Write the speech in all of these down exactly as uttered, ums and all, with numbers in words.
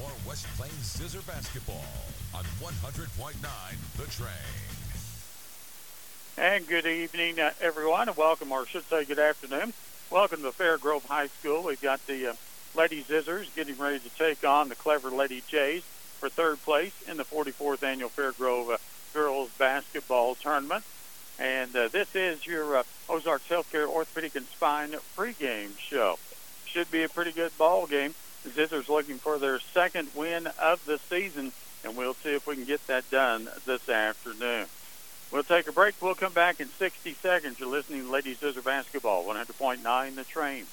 more West Plains Scissor basketball on one hundred point nine The Train. And good evening, uh, everyone, and welcome, or I should say good afternoon. Welcome to Fairgrove High School. We've got the uh, Lady Zizzers getting ready to take on the Clever Lady Jays for third place in the forty-fourth Annual Fairgrove uh, Girls Basketball Tournament. And uh, this is your uh, Ozarks Healthcare Orthopedic and Spine pregame show. Should be a pretty good ball game. The Zizzers looking for their second win of the season, and we'll see if we can get that done this afternoon. We'll take a break. We'll come back in sixty seconds. You're listening to Lady Zizzer Basketball, one hundred point nine The Train.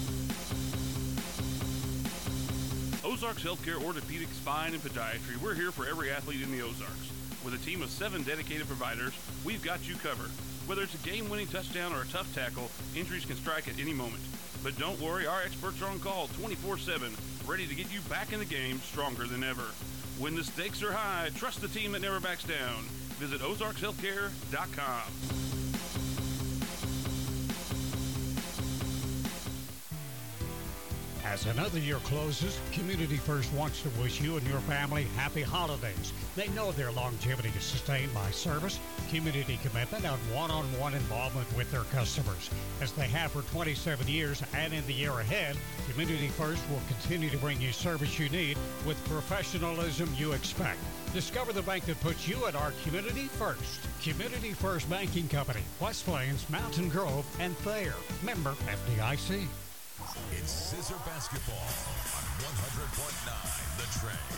Ozarks Healthcare Orthopedic, Spine, and Podiatry. We're here for every athlete in the Ozarks. With a team of seven dedicated providers, we've got you covered. Whether it's a game-winning touchdown or a tough tackle, injuries can strike at any moment. But don't worry, our experts are on call twenty-four seven, ready to get you back in the game stronger than ever. When the stakes are high, trust the team that never backs down. Visit ozarks healthcare dot com. As another year closes, Community First wants to wish you and your family happy holidays. They know their longevity is sustained by service, community commitment, and one-on-one involvement with their customers. As they have for twenty-seven years and in the year ahead, Community First will continue to bring you service you need with professionalism you expect. Discover the bank that puts you at our Community First. Community First Banking Company, West Plains, Mountain Grove, and Thayer. Member F D I C. It's Scissor Basketball on one hundred point nine The Train.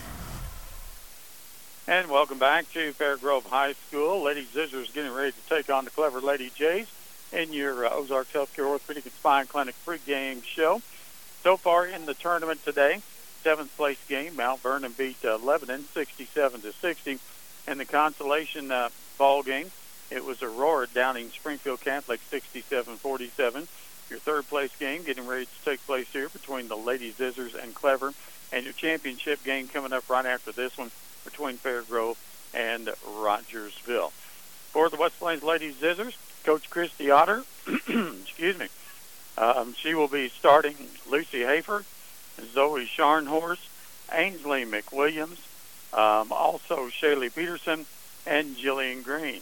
And welcome back to Fairgrove High School. Lady Zizzers getting ready to take on the Clever Lady Jays in your uh, Ozarks Healthcare Orthopedic and Spine Clinic pregame show. So far in the tournament today, seventh place game, Mount Vernon beat uh, Lebanon sixty-seven to sixty. In the consolation uh, ball game, it was Aurora downing Springfield Catholic sixty-seven forty-seven. Your third place game getting ready to take place here between the Lady Zizzers and Clever, and your championship game coming up right after this one between Fairgrove and Rogersville. For the West Plains Lady Zizzers, Coach Christy Otter, excuse me, um, she will be starting Lucy Hafer, Zoe Scharnhorst, Ainsley McWilliams, um, also Shaylee Peterson, and Jillian Green.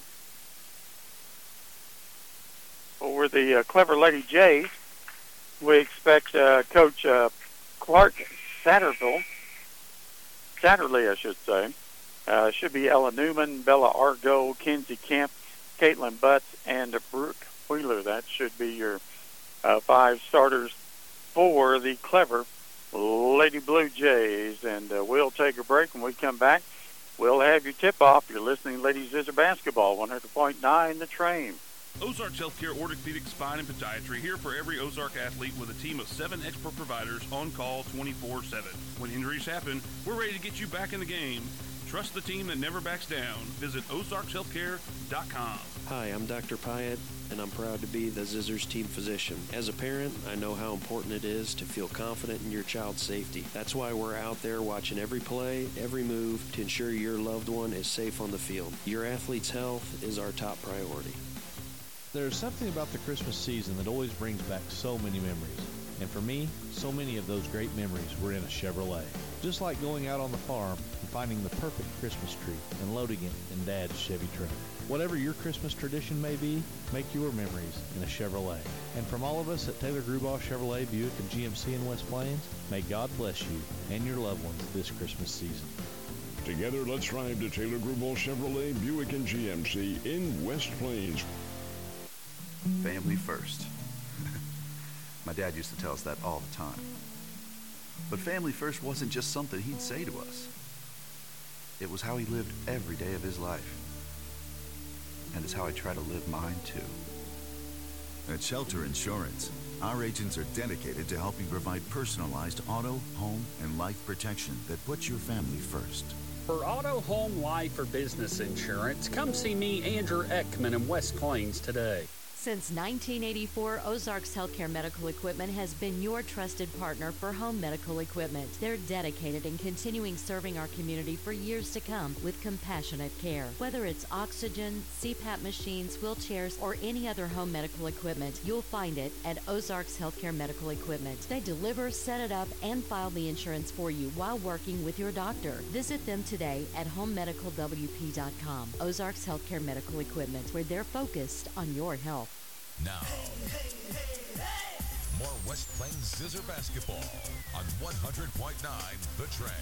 For the uh, Clever Lady Jays, we expect uh, Coach uh, Clark Satterville, Satterley, I should say. Uh, should be Ella Newman, Bella Argo, Kinsey Kemp, Caitlin Butts, and Brooke Wheeler. That should be your uh, five starters for the Clever Lady Blue Jays. And uh, we'll take a break. When we come back, we'll have your tip-off. You're listening to Lady Zizzer Basketball, one hundred point nine The Train. Ozarks Healthcare Orthopedic, Spine, and Podiatry, here for every Ozark athlete with a team of seven expert providers on call twenty-four seven. When injuries happen, we're ready to get you back in the game. Trust the team that never backs down. Visit ozarks healthcare dot com. Hi, I'm Doctor Pyatt, and I'm proud to be the Zizzers team physician. As a parent, I know how important it is to feel confident in your child's safety. That's why we're out there watching every play, every move, to ensure your loved one is safe on the field. Your athlete's health is our top priority. There's something about the Christmas season that always brings back so many memories. And for me, so many of those great memories were in a Chevrolet. Just like going out on the farm and finding the perfect Christmas tree and loading it in Dad's Chevy truck. Whatever your Christmas tradition may be, make your memories in a Chevrolet. And from all of us at Taylor Grubaugh Chevrolet, Buick, and G M C in West Plains, may God bless you and your loved ones this Christmas season. Together, let's ride to Taylor Grubaugh Chevrolet, Buick, and G M C in West Plains. Family first. My dad used to tell us that all the time. But family first wasn't just something he'd say to us. It was how he lived every day of his life. And it's how I try to live mine too. At Shelter Insurance, our agents are dedicated to helping provide personalized auto, home, and life protection that puts your family first. For auto, home, life, or business insurance, come see me, Andrew Ekman, in West Plains today. Since nineteen eighty-four, Ozarks Healthcare Medical Equipment has been your trusted partner for home medical equipment. They're dedicated in continuing serving our community for years to come with compassionate care. Whether it's oxygen, C PAP machines, wheelchairs, or any other home medical equipment, you'll find it at Ozarks Healthcare Medical Equipment. They deliver, set it up, and file the insurance for you while working with your doctor. Visit them today at home medical w p dot com. Ozarks Healthcare Medical Equipment, where they're focused on your health. Now, more West Plains Scissor basketball on one hundred point nine The Train.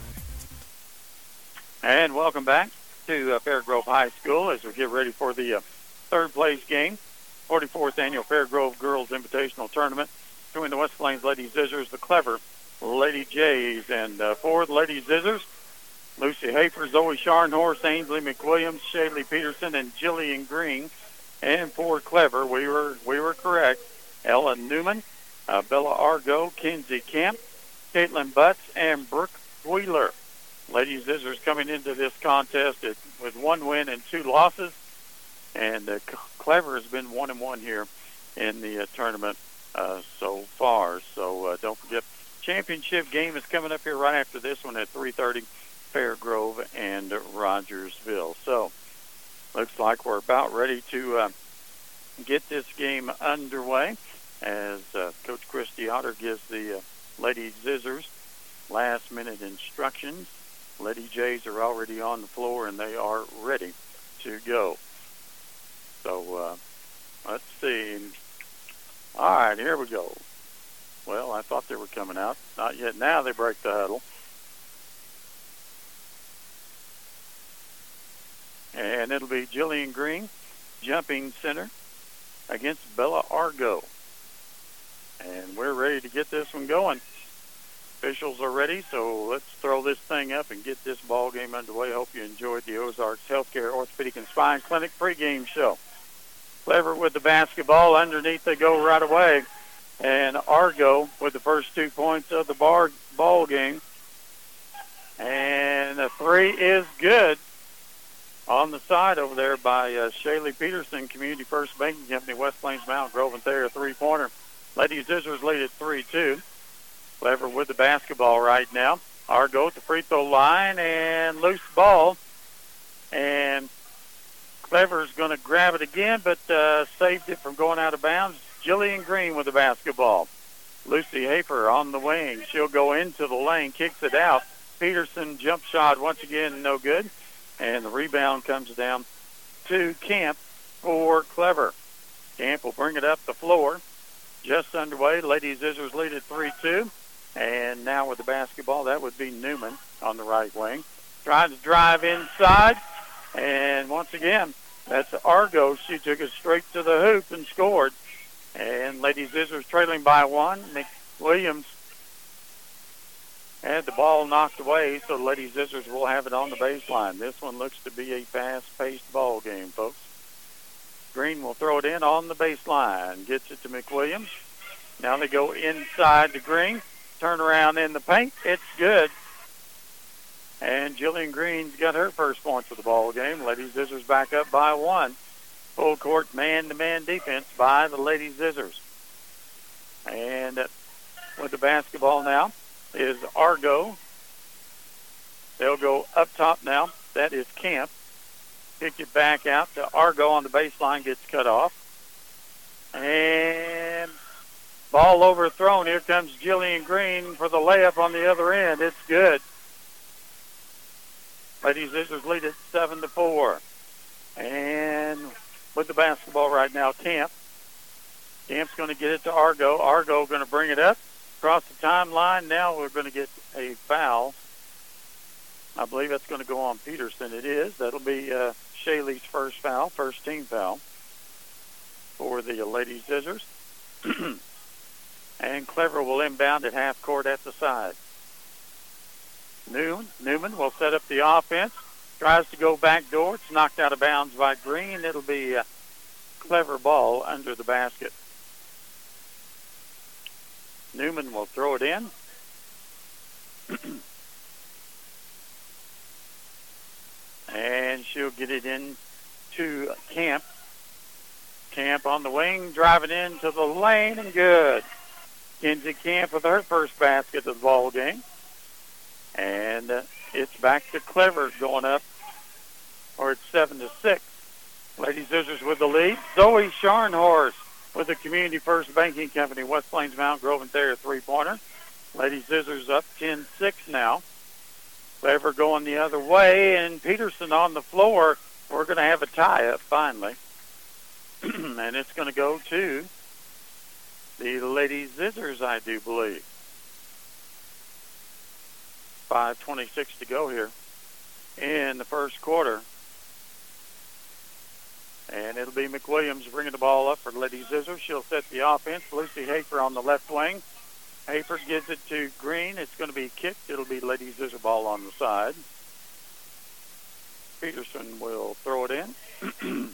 And welcome back to uh, Fairgrove High School as we get ready for the uh, third place game, forty-fourth Annual Fairgrove Girls Invitational Tournament between the West Plains Lady Scissors, the Clever Lady Jays. And uh, for the Lady Scissors, Lucy Hafer, Zoe Scharnhorst, Ainsley McWilliams, Shaylee Peterson, and Jillian Green. And for Clever, we were we were correct. Ella Newman, uh, Bella Argo, Kinsey Camp, Caitlin Butts, and Brooke Wheeler. Lady Scissors coming into this contest at, with one win and two losses. And uh, Clever has been one and one here in the uh, tournament uh, so far. So uh, don't forget, championship game is coming up here right after this one at three thirty, Fairgrove and Rogersville. So looks like we're about ready to uh, get this game underway as uh, Coach Christy Otter gives the uh, Lady Scissors last-minute instructions. Lady Jays are already on the floor, and they are ready to go. So uh, let's see. All right, here we go. Well, I thought they were coming out. Not yet. Now they break the huddle. And it'll be Jillian Green, jumping center, against Bella Argo. And we're ready to get this one going. Officials are ready, so let's throw this thing up and get this ball game underway. Hope you enjoyed the Ozarks Healthcare Orthopedic and Spine Clinic pregame show. Clever with the basketball. Underneath they go right away. And Argo with the first two points of the bar ball game. And the three is good. On the side over there by uh, Shaylee Peterson, Community First Banking Company, West Plains Mount Grove, and there a three-pointer. Lady Scissors lead at three two. Clever with the basketball right now. Argo at the free throw line and loose ball. And Clever's going to grab it again, but uh, saved it from going out of bounds. Jillian Green with the basketball. Lucy Hafer on the wing. She'll go into the lane, kicks it out. Peterson jump shot once again, no good. And the rebound comes down to Camp for Clever. Camp will bring it up the floor. Just underway. Lady Scissors lead at three two. And now with the basketball, that would be Newman on the right wing. Trying to drive inside. And once again, that's Argo. She took it straight to the hoop and scored. And Lady Scissors trailing by one. McWilliams had the ball knocked away, so Lady Scissors will have it on the baseline. This one looks to be a fast-paced ball game, folks. Green will throw it in on the baseline. Gets it to McWilliams. Now they go inside to Green. Turn around in the paint. It's good. And Jillian Green's got her first points of the ball game. Lady Scissors back up by one. Full court man-to-man defense by the Lady Scissors. And with the basketball now is Argo. They'll go up top now. That is Camp. Kick it back out to Argo on the baseline. Gets cut off. And ball overthrown. Here comes Jillian Green for the layup on the other end. It's good. Lady Scissors lead it seven to four. And with the basketball right now, Camp. Camp's going to get it to Argo. Argo going to bring it up across the timeline. Now we're going to get a foul. I believe that's going to go on Peterson. It is. That'll be uh, Shaylee's first foul, first team foul for the Lady Scissors. And Clever will inbound at half court at the side. Newman, Newman will set up the offense. Tries to go back door. It's knocked out of bounds by Green. It'll be a Clever ball under the basket. Newman will throw it in. And she'll get it in to Camp. Camp on on the wing, driving into the lane, and good. Kinsey Camp with her first basket of the ball game. And uh, it's back to Clever going up, or it's seven to six. Lady Scissors with the lead. Zoe Scharnhorst with the Community First Banking Company, West Plains Mount Grove and Thayer three-pointer. Lady Scissors up ten six now. Clever going the other way, and Peterson on the floor. We're going to have a tie-up finally. And it's going to go to the Lady Scissors, I do believe. five twenty-six to go here in the first quarter. And it'll be McWilliams bringing the ball up for Lady Scissors. She'll set the offense. Lucy Hafer on the left wing. Hafer gives it to Green. It's going to be kicked. It'll be Lady Scissors ball on the side. Peterson will throw it in.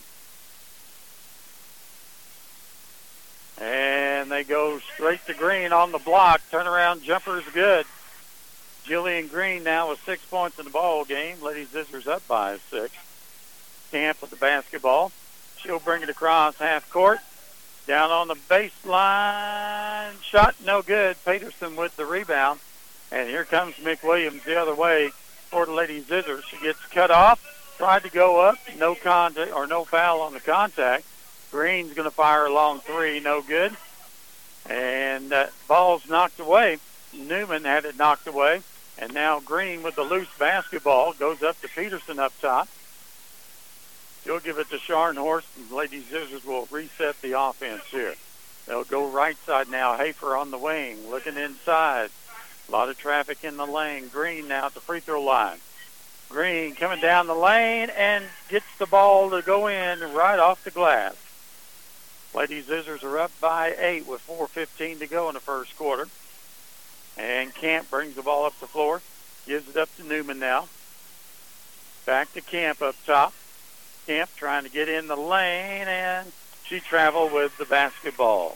And they go straight to Green on the block. Turnaround jumper's good. Jillian Green now with six points in the ball game. Lady Scissors up by six. Camp with the basketball. She'll bring it across half court. Down on the baseline. Shot no good. Peterson with the rebound. And here comes McWilliams the other way for the Lady Scissors. She gets cut off. Tried to go up. No contact or no foul on the contact. Green's going to fire a long three. No good. And uh, ball's knocked away. Newman had it knocked away. And now Green with the loose basketball goes up to Peterson up top. She'll give it to Scharnhorst, and Lady Scissors will reset the offense here. They'll go right side now. Hafer on the wing, looking inside. A lot of traffic in the lane. Green now at the free throw line. Green coming down the lane and gets the ball to go in right off the glass. Lady Scissors are up by eight with four fifteen to go in the first quarter. And Camp brings the ball up the floor, gives it up to Newman now. Back to Camp up top. Camp trying to get in the lane, and she traveled with the basketball.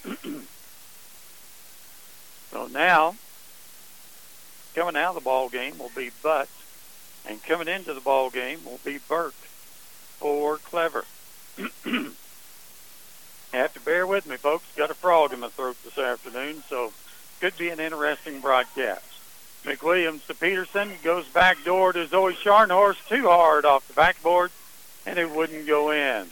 So now, coming out of the ball game will be Butts, and coming into the ball game will be Burke for Clever. Have to bear with me, folks. Got a frog in my throat this afternoon, so could be an interesting broadcast. McWilliams to Peterson, goes back door to Zoe Scharnhorst, too hard off the backboard, and it wouldn't go in.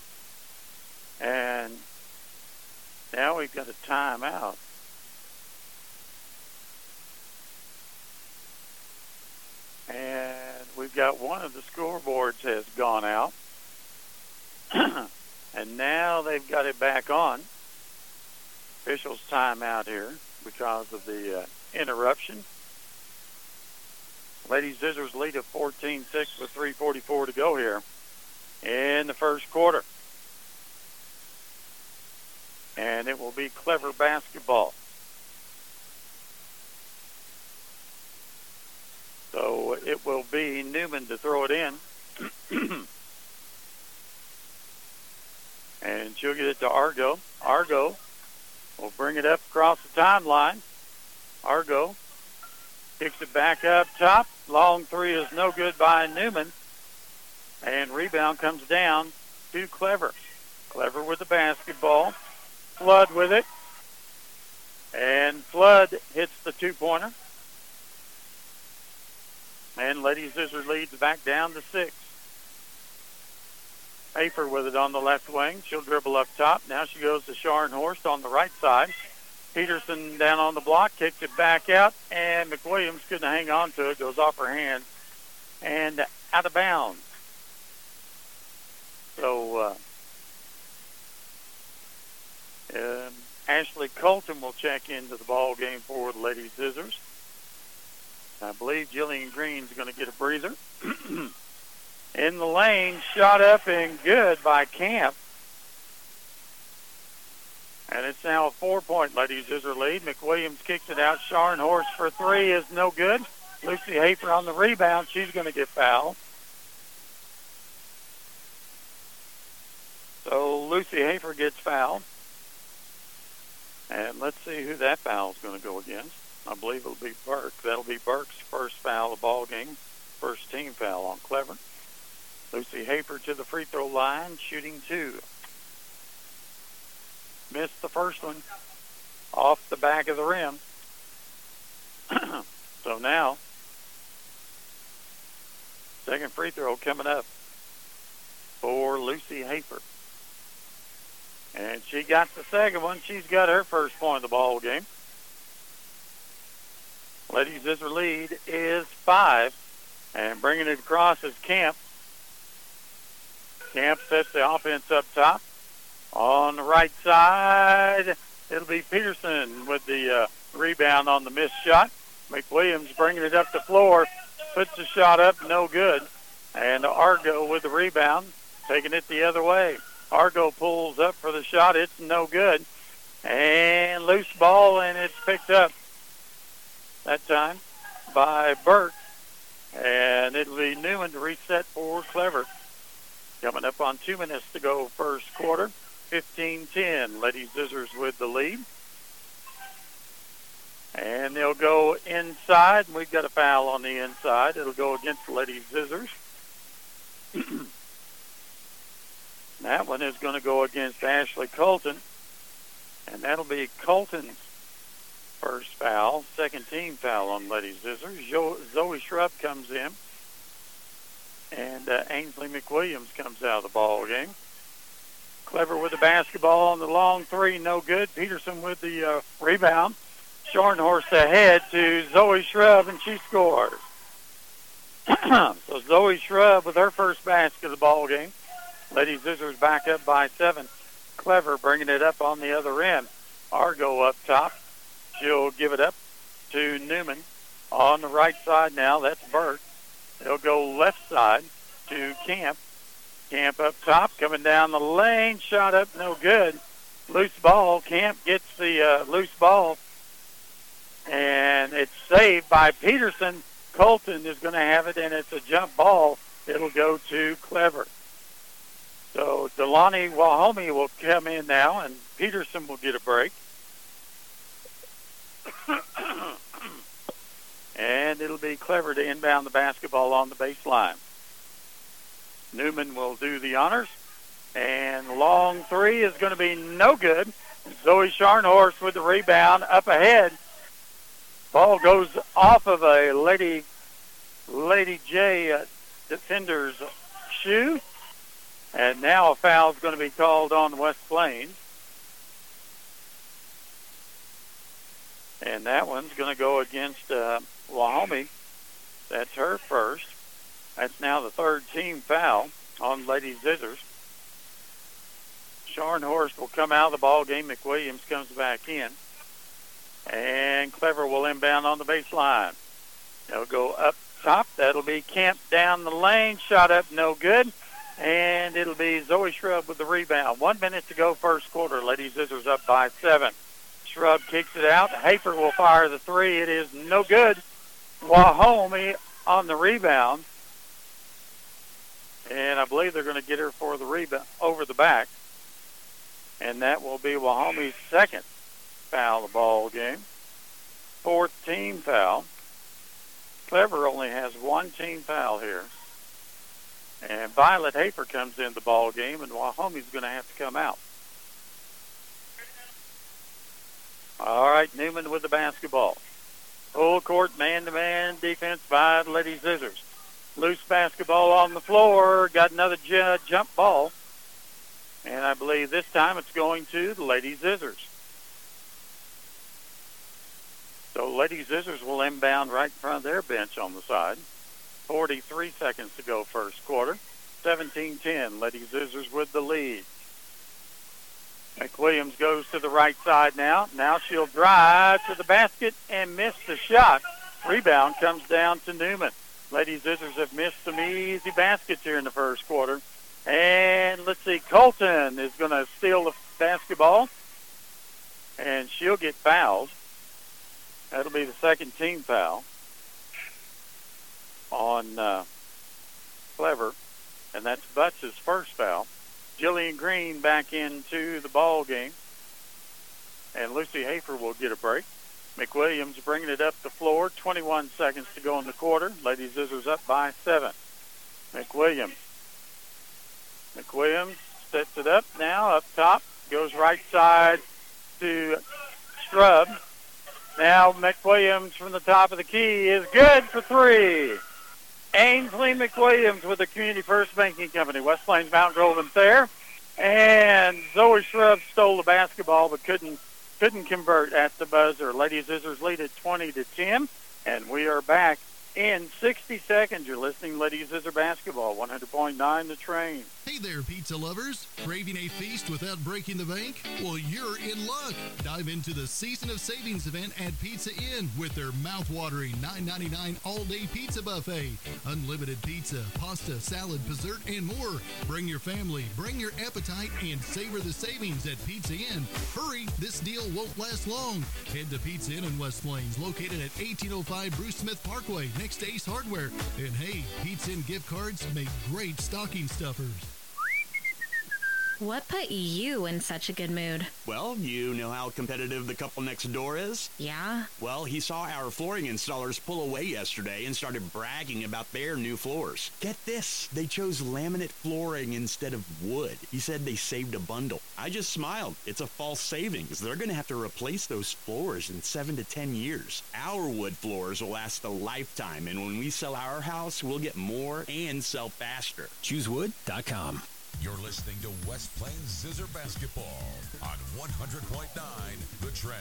And now we've got a timeout. And we've got one of the scoreboards has gone out. And now they've got it back on. Officials timeout here because of the uh, interruption. Lady Scissors lead at fourteen six with three forty-four to go here in the first quarter. And it will be Clever basketball. So it will be Newman to throw it in. And she'll get it to Argo. Argo will bring it up across the timeline. Argo kicks it back up top. Long three is no good by Newman. And rebound comes down to Clever. Clever with the basketball. Flood with it. And Flood hits the two-pointer. And Lady Scissors leads back down to six. Hafer with it on the left wing. She'll dribble up top. Now she goes to Scharnhorst on the right side. Peterson down on the block, kicks it back out, and McWilliams couldn't hang on to it. Goes off her hand and out of bounds. So uh, um, Ashley Colton will check into the ball game for the Lady Scissors. I believe Jillian Green's going to get a breather. In the lane, shot up and good by Camp. And it's now a four-point Lady Scissors lead. McWilliams kicks it out. Scharnhorst for three is no good. Lucy Hafer on the rebound. She's going to get fouled. So Lucy Hafer gets fouled. And let's see who that foul is going to go against. I believe it'll be Burke. That'll be Burke's first foul of the ball game. First team foul on Clever. Lucy Hafer to the free throw line, shooting two. Missed the first one off the back of the rim. So now, second free throw coming up for Lucy Hafer. And she got the second one. She's got her first point of the ball game. Lady Zizzer lead is five. And bringing it across is Camp. Camp sets the offense up top. On the right side, it'll be Peterson with the uh, rebound on the missed shot. McWilliams bringing it up the floor. Puts the shot up, no good. And Argo with the rebound, taking it the other way. Argo pulls up for the shot. It's no good. And loose ball, and it's picked up that time by Burke. And it'll be Newman to reset for Clever. Coming up on two minutes to go first quarter. fifteen ten. Lady Zizzers with the lead. And they'll go inside. We've got a foul on the inside. It'll go against Lady Zizzers. That one is going to go against Ashley Colton. And that'll be Colton's first foul. Second team foul on Lady Zizzers. Jo- Zoe Shrub comes in. And uh, Ainsley McWilliams comes out of the ball game. Clever with the basketball on the long three, no good. Peterson with the uh, rebound. Shornhorse ahead to Zoe Shrub, and she scores. So Zoe Shrub with her first basket of the ball game. Lady Zizzers back up by seven. Clever bringing it up on the other end. Argo up top. She'll give it up to Newman. On the right side now, that's Burke. They'll go left side to Camp. Camp up top, coming down the lane. Shot up, no good. Loose ball. Camp gets the uh, loose ball. And it's saved by Peterson. Colton is going to have it, and it's a jump ball. It'll go to Clever. So Delani Wahomie will come in now, and Peterson will get a break. And it'll be Clever to inbound the basketball on the baseline. Newman will do the honors. And long three is going to be no good. Zoe Scharnhorst with the rebound up ahead. Ball goes off of a Lady Lady J uh, defender's shoe. And now a foul is going to be called on West Plains. And that one's going to go against uh, Wahomie. That's her first. That's now the third team foul on Lady Zizzers. Scharnhorst will come out of the ball game. McWilliams comes back in. And Clever will inbound on the baseline. They'll go up top. That'll be Kemp down the lane. Shot up, no good. And it'll be Zoe Shrub with the rebound. One minute to go first quarter. Lady Zizzers up by seven. Shrub kicks it out. Hafer will fire the three. It is no good. Wahomie on the rebound. And I believe they're going to get her for the rebound over the back. And that will be Wahomie's second foul of the ball game. Fourth team foul. Clever only has one team foul here. And Violet Hafer comes in the ball game, and Wahomie's going to have to come out. All right, Newman with the basketball. Full court man-to-man defense by Lady Zizzers. Loose basketball on the floor. Got another j- jump ball. And I believe this time it's going to the Lady Zizzers. So Lady Zizzers will inbound right in front of their bench on the side. forty-three seconds to go first quarter. seventeen ten. Lady Zizzers with the lead. McWilliams goes to the right side now. Now she'll drive to the basket and miss the shot. Rebound comes down to Newman. Lady Zizzers have missed some easy baskets here in the first quarter. And let's see, Colton is going to steal the basketball. And she'll get fouled. That'll be the second team foul on uh, Clever. And that's Butts' first foul. Jillian Green back into the ball game. And Lucy Hafer will get a break. McWilliams bringing it up the floor. twenty-one seconds to go in the quarter. Lady Zizzers up by seven. McWilliams. McWilliams sets it up now up top. goes right side to Shrub. Now McWilliams from the top of the key is good for three. Ainsley McWilliams with the Community First Banking Company, West Plains Mount Grove and Thayer. And Zoe Shrub stole the basketball but couldn't couldn't convert at the buzzer. Lady Scissors lead at twenty to ten, and we are back in sixty seconds. You're listening to Lady Scissor Basketball, one hundred point nine The Train. Hey there, pizza lovers. Craving a feast without breaking the bank? Well, you're in luck. Dive into the Season of Savings event at Pizza Inn with their mouth-watering nine ninety-nine all-day pizza buffet. Unlimited pizza, pasta, salad, dessert, and more. Bring your family, bring your appetite, and savor the savings at Pizza Inn. Hurry, this deal won't last long. Head to Pizza Inn in West Plains, located at eighteen oh five Bruce Smith Parkway, next to Ace Hardware. And hey, Pizza Inn gift cards make great stocking stuffers. What put you in such a good mood? Well, you know how competitive the couple next door is? Yeah? Well, he saw our flooring installers pull away yesterday and started bragging about their new floors. Get this, they chose laminate flooring instead of wood. He said they saved a bundle. I just smiled. It's a false savings. They're going to have to replace those floors in seven to ten years. Our wood floors will last a lifetime, and when we sell our house, we'll get more and sell faster. choose wood dot com. You're listening to West Plains Scissor Basketball on one hundred point nine The Train.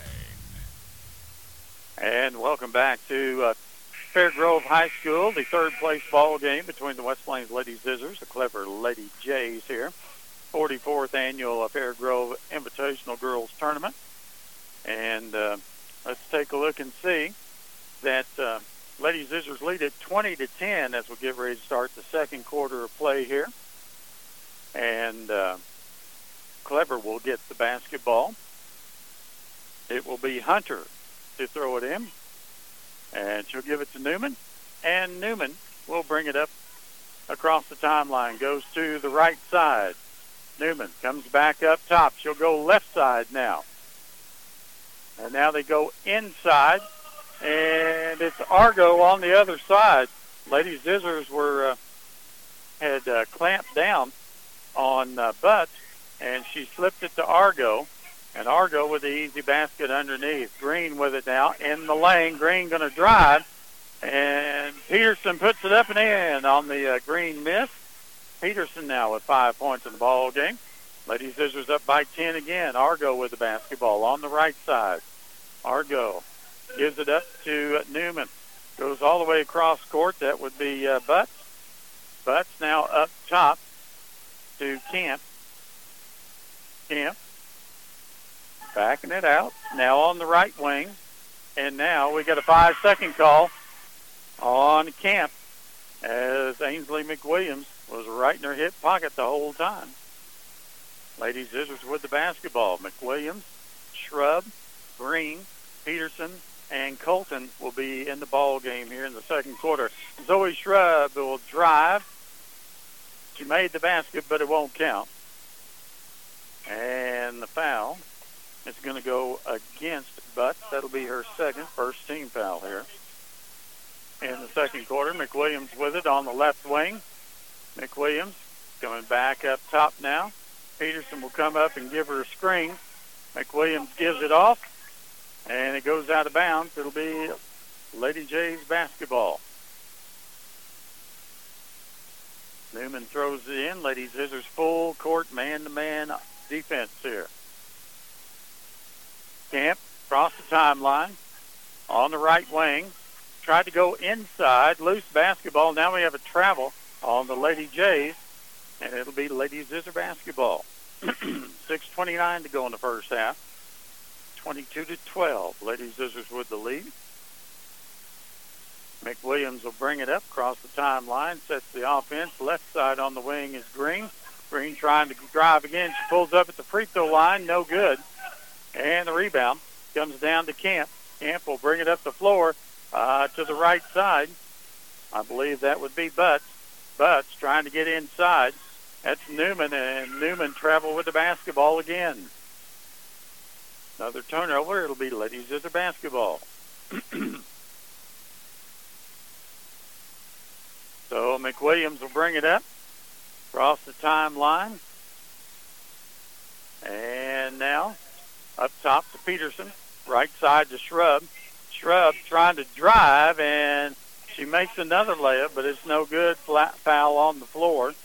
And welcome back to uh, Fair Grove High School, the third place ball game between the West Plains Lady Scissors, the clever Lady Jays here. forty-fourth annual uh, Fair Grove Invitational Girls Tournament. And uh, let's take a look and see that uh, Lady Scissors lead at twenty to ten as we get ready to start the second quarter of play here. And uh, Clever will get the basketball. It will be Hunter to throw it in. And she'll give it to Newman. And Newman will bring it up across the timeline. Goes to the right side. Newman comes back up top. She'll go left side now. And now they go inside. And it's Argo on the other side. Lady Scissors were uh, had uh, clamped down on uh, Butts, and she slipped it to Argo, and Argo with the easy basket underneath. Green with it now in the lane. Green going to drive, and Peterson puts it up and in on the uh, Green miss. Peterson now with five points in the ball game. Lady Scissors up by ten again. Argo with the basketball on the right side. Argo gives it up to uh, Newman. Goes all the way across court. That would be uh, Butts. Butts now up top to Camp. Camp backing it out. Now on the right wing. And now we got a five-second call on Camp as Ainsley McWilliams was right in her hip pocket the whole time. Lady Scissors with the basketball. McWilliams, Shrub, Green, Peterson, and Colton will be in the ball game here in the second quarter. Zoe Shrub will drive. She made the basket, but it won't count. And the foul is going to go against Butts. That'll be her second, first team foul here. In the second quarter, McWilliams with it on the left wing. McWilliams coming back up top now. Peterson will come up and give her a screen. McWilliams gives it off, and it goes out of bounds. It'll be Lady Jays basketball. Newman throws it in. Lady Scissors full court man-to-man defense here. Camp across the timeline on the right wing. Tried to go inside. Loose basketball. Now we have a travel on the Lady Jays, and it'll be Lady Scissor basketball. six twenty-nine to go in the first half. twenty-two to twelve. Lady Scissors with the lead. McWilliams will bring it up across the timeline, sets the offense. Left side on the wing is Green. Green trying to drive again. She pulls up at the free throw line. No good. And the rebound comes down to Camp. Camp will bring it up the floor uh, to the right side. I believe that would be Butts. Butts trying to get inside. That's Newman, and Newman travel with the basketball again. Another turnover. It'll be Lady Scissor basketball. So McWilliams will bring it up across the timeline. And now up top to Peterson, right side to Shrub. Shrub trying to drive, and she makes another layup, but it's no good. Flat foul on the floor.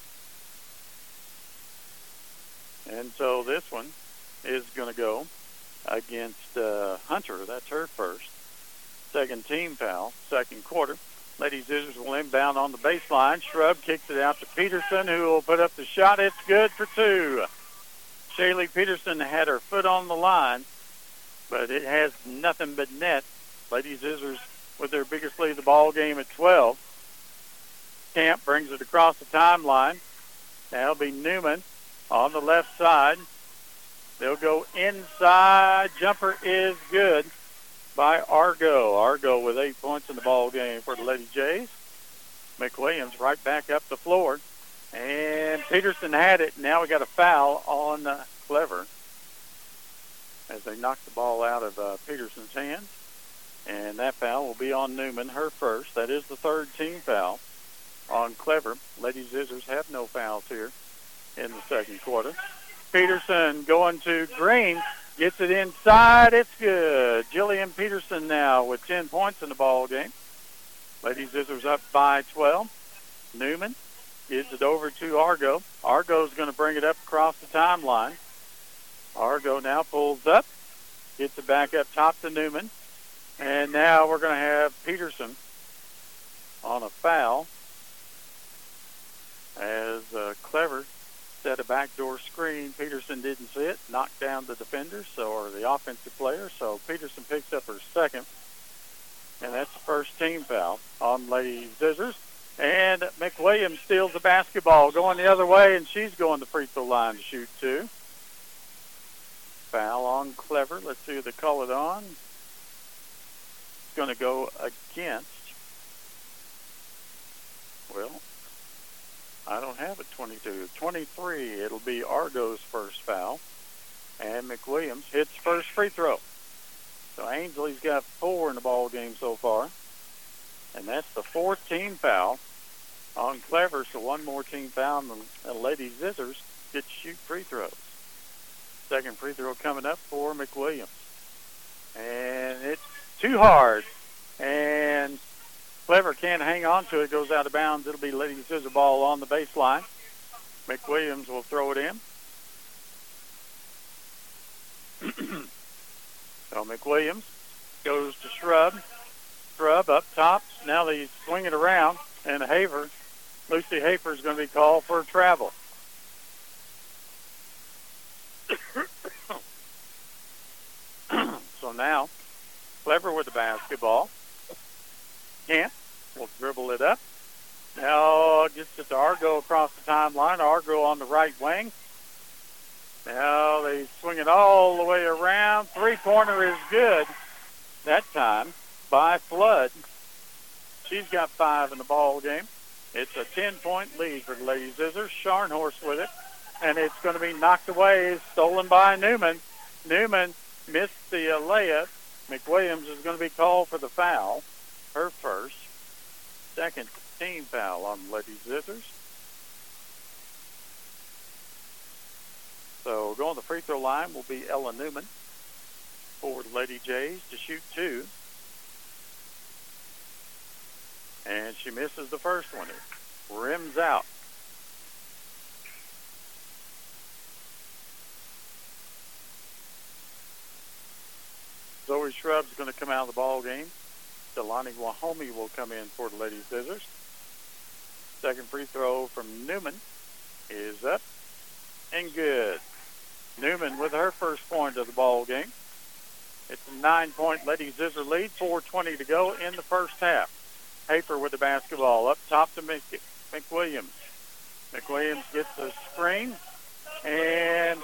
And so this one is going to go against uh, Hunter. That's her first. Second team foul, second quarter. Lady Scissors will inbound on the baseline. Shrub kicks it out to Peterson, who will put up the shot. It's good for two. Shaylee Peterson had her foot on the line, but it has nothing but net. Lady Scissors with their biggest lead of the ball game at twelve. Camp brings it across the timeline. That'll be Newman on the left side. They'll go inside. Jumper is good by Argo. Argo with eight points in the ball game for the Lady Jays. McWilliams right back up the floor. And Peterson had it. Now we got a foul on uh, Clever as they knock the ball out of uh, Peterson's hands. And that foul will be on Newman, her first. That is the third team foul on Clever. Lady Scissors have no fouls here in the second quarter. Peterson going to Green. Gets it inside. It's good. Jillian Peterson now with ten points in the ball game. Lady Scissors up by twelve. Newman gives it over to Argo. Argo's going to bring it up across the timeline. Argo now pulls up. Gets it back up top to Newman. And now we're going to have Peterson on a foul as uh, Clever set a backdoor screen. Peterson didn't see it, knocked down the defender, so or the offensive player. So Peterson picks up her second, and that's the first team foul on Lady Scissors. And McWilliams steals the basketball, going the other way, and she's going to free throw line to shoot two. Foul on Clever. Let's see who they call it on. It's going to go against. Well, I don't have it, twenty-two. twenty-three, it'll be Argo's first foul. And McWilliams hits first free throw. So Ainsley's got four in the ball game so far. And that's the fourth team foul on Clever. So one more team foul, and the Lady Scissors get to shoot free throws. Second free throw coming up for McWilliams. And it's too hard. And Clever can't hang on to it. Goes out of bounds. It'll be Lady Scissor ball on the baseline. McWilliams will throw it in. So McWilliams goes to Shrub. Shrub up top. Now they swing it around. And Haver, Lucy Hafer is going to be called for travel. So now, Clever with the basketball. Camp will dribble it up. Now gets it to Argo across the timeline. Argo on the right wing. Now they swing it all the way around. Three-pointer is good that time by Flood. She's got five in the ball game. It's a ten-point lead for the Lady Scissors. Scharnhorst with it. And it's going to be knocked away, stolen by Newman. Newman missed the uh, layup. McWilliams is going to be called for the foul. Her first. Second team foul on Lady Scissors. So going to the free throw line will be Ella Newman for the Lady Jays to shoot two. And she misses the first one. It rims out. Zoe Shrub's going to come out of the ball game. Delani Wahomey will come in for the Lady Scissors. Second free throw from Newman is up and good. Newman with her first point of the ball game. It's a nine-point Lady Scissor lead, four twenty to go in the first half. Hafer with the basketball up top to Mc- McWilliams. McWilliams gets the screen, and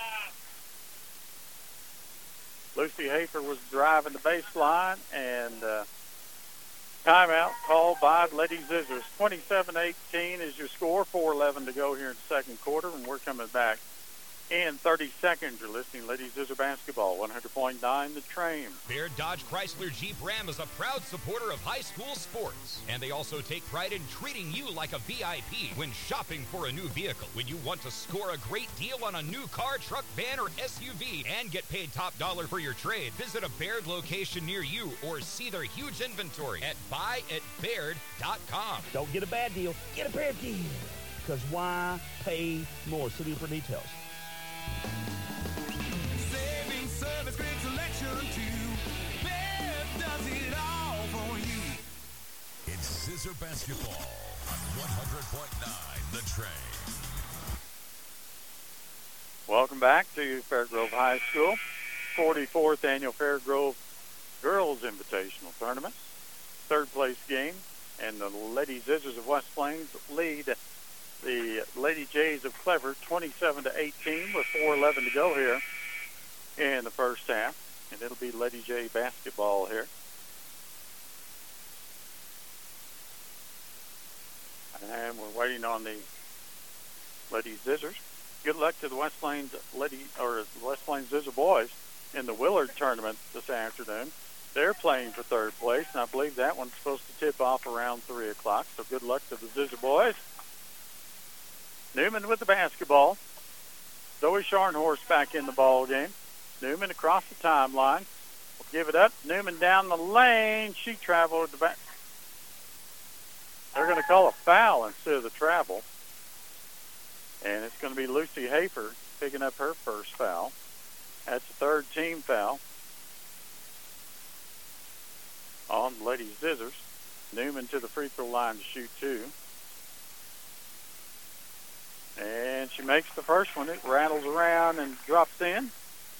Lucy Hafer was driving the baseline, and uh, timeout called by Lady Scissors. twenty-seven eighteen is your score, four eleven to go here in the second quarter, and we're coming back in thirty seconds. You're listening to Lady Zizzer Basketball, one hundred point nine The Train. Baird Dodge Chrysler Jeep Ram is a proud supporter of high school sports. And they also take pride in treating you like a V I P when shopping for a new vehicle. When you want to score a great deal on a new car, truck, van, or S U V and get paid top dollar for your trade, visit a Baird location near you or see their huge inventory at buy at baird dot com. Don't get a bad deal, get a Baird deal. Because why pay more? See for details. Saving service, great selection too. Baird does it all for you. It's Zizzer Basketball on one hundred point nine The Train. Welcome back to Fairgrove High School, forty-fourth Annual Fairgrove Girls Invitational Tournament. Third place game, and the Lady Zizzers of West Plains lead the Lady Jays of Clever twenty-seven to eighteen with four eleven to go here in the first half. And it'll be Lady J basketball here. And we're waiting on the Lady Zizzers. Good luck to the West Plains Lady or West Plains Zizzer boys in the Willard tournament this afternoon. They're playing for third place, and I believe that one's supposed to tip off around three o'clock. So good luck to the Zizzer boys. Newman with the basketball. Zoe Scharnhorst back in the ball game. Newman across the timeline. Will give it up. Newman down the lane. She traveled the back. They're going to call a foul instead of the travel. And it's going to be Lucy Hafer picking up her first foul. That's the third team foul on Lady Zizzers. Newman to the free throw line to shoot two. And she makes the first one. It rattles around and drops in.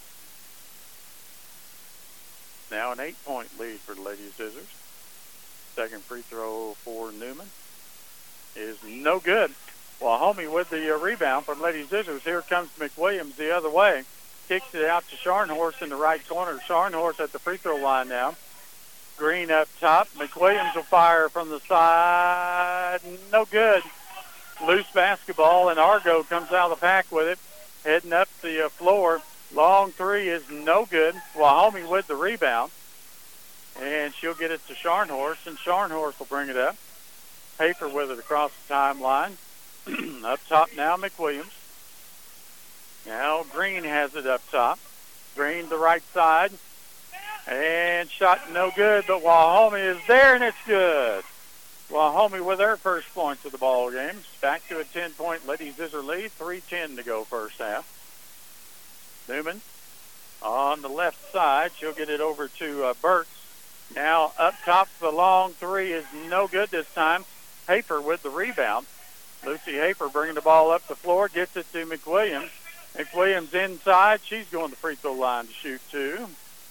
Now an eight-point lead for the Lady Zizzers. Second free throw for Newman is no good. Wahomie with the uh, rebound from Lady Zizzers. Here comes McWilliams the other way. Kicks it out to Scharnhorst in the right corner. Scharnhorst at the free throw line now. Green up top. McWilliams will fire from the side. No good. Loose basketball, and Argo comes out of the pack with it. Heading up the uh, floor. Long three is no good. Wahomie with the rebound. And she'll get it to Scharnhorst, and Scharnhorst will bring it up. Hafer with it across the timeline. Up top now, McWilliams. Now Green has it up top. Green the right side. And shot no good, but Wahomie is there, and it's good. Wahomie with her first points of the ball game. Back to a ten-point Lady Zizzer lead. three ten to go first half. Newman on the left side. She'll get it over to uh, Burks. Now up top, the long three is no good this time. Hafer with the rebound. Lucy Hafer bringing the ball up the floor, gets it to McWilliams. McWilliams inside. She's going to the free throw line to shoot two.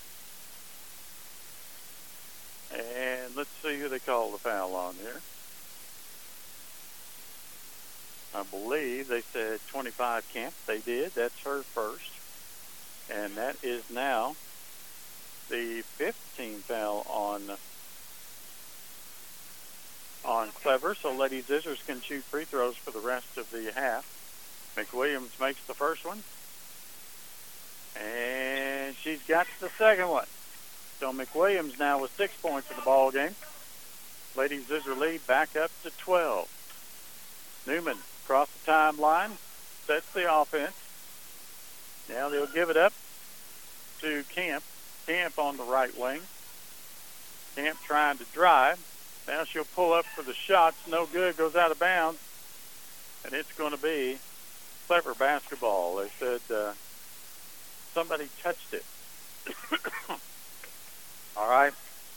And let's see who they call the foul on here. I believe they said twenty-five Camp. They did. That's her first. And that is now the fifteen foul on on Clever. So Lady Zizzers can shoot free throws for the rest of the half. McWilliams makes the first one. And she's got the second one. So McWilliams now with six points in the ball game. Lady Zizzer lead back up to twelve. Newman across the timeline, sets the offense. Now they'll give it up to Camp. Camp on the right wing. Camp trying to drive. Now she'll pull up for the shots. No good. Goes out of bounds. And it's going to be Clever basketball. They said uh, somebody touched it. All right.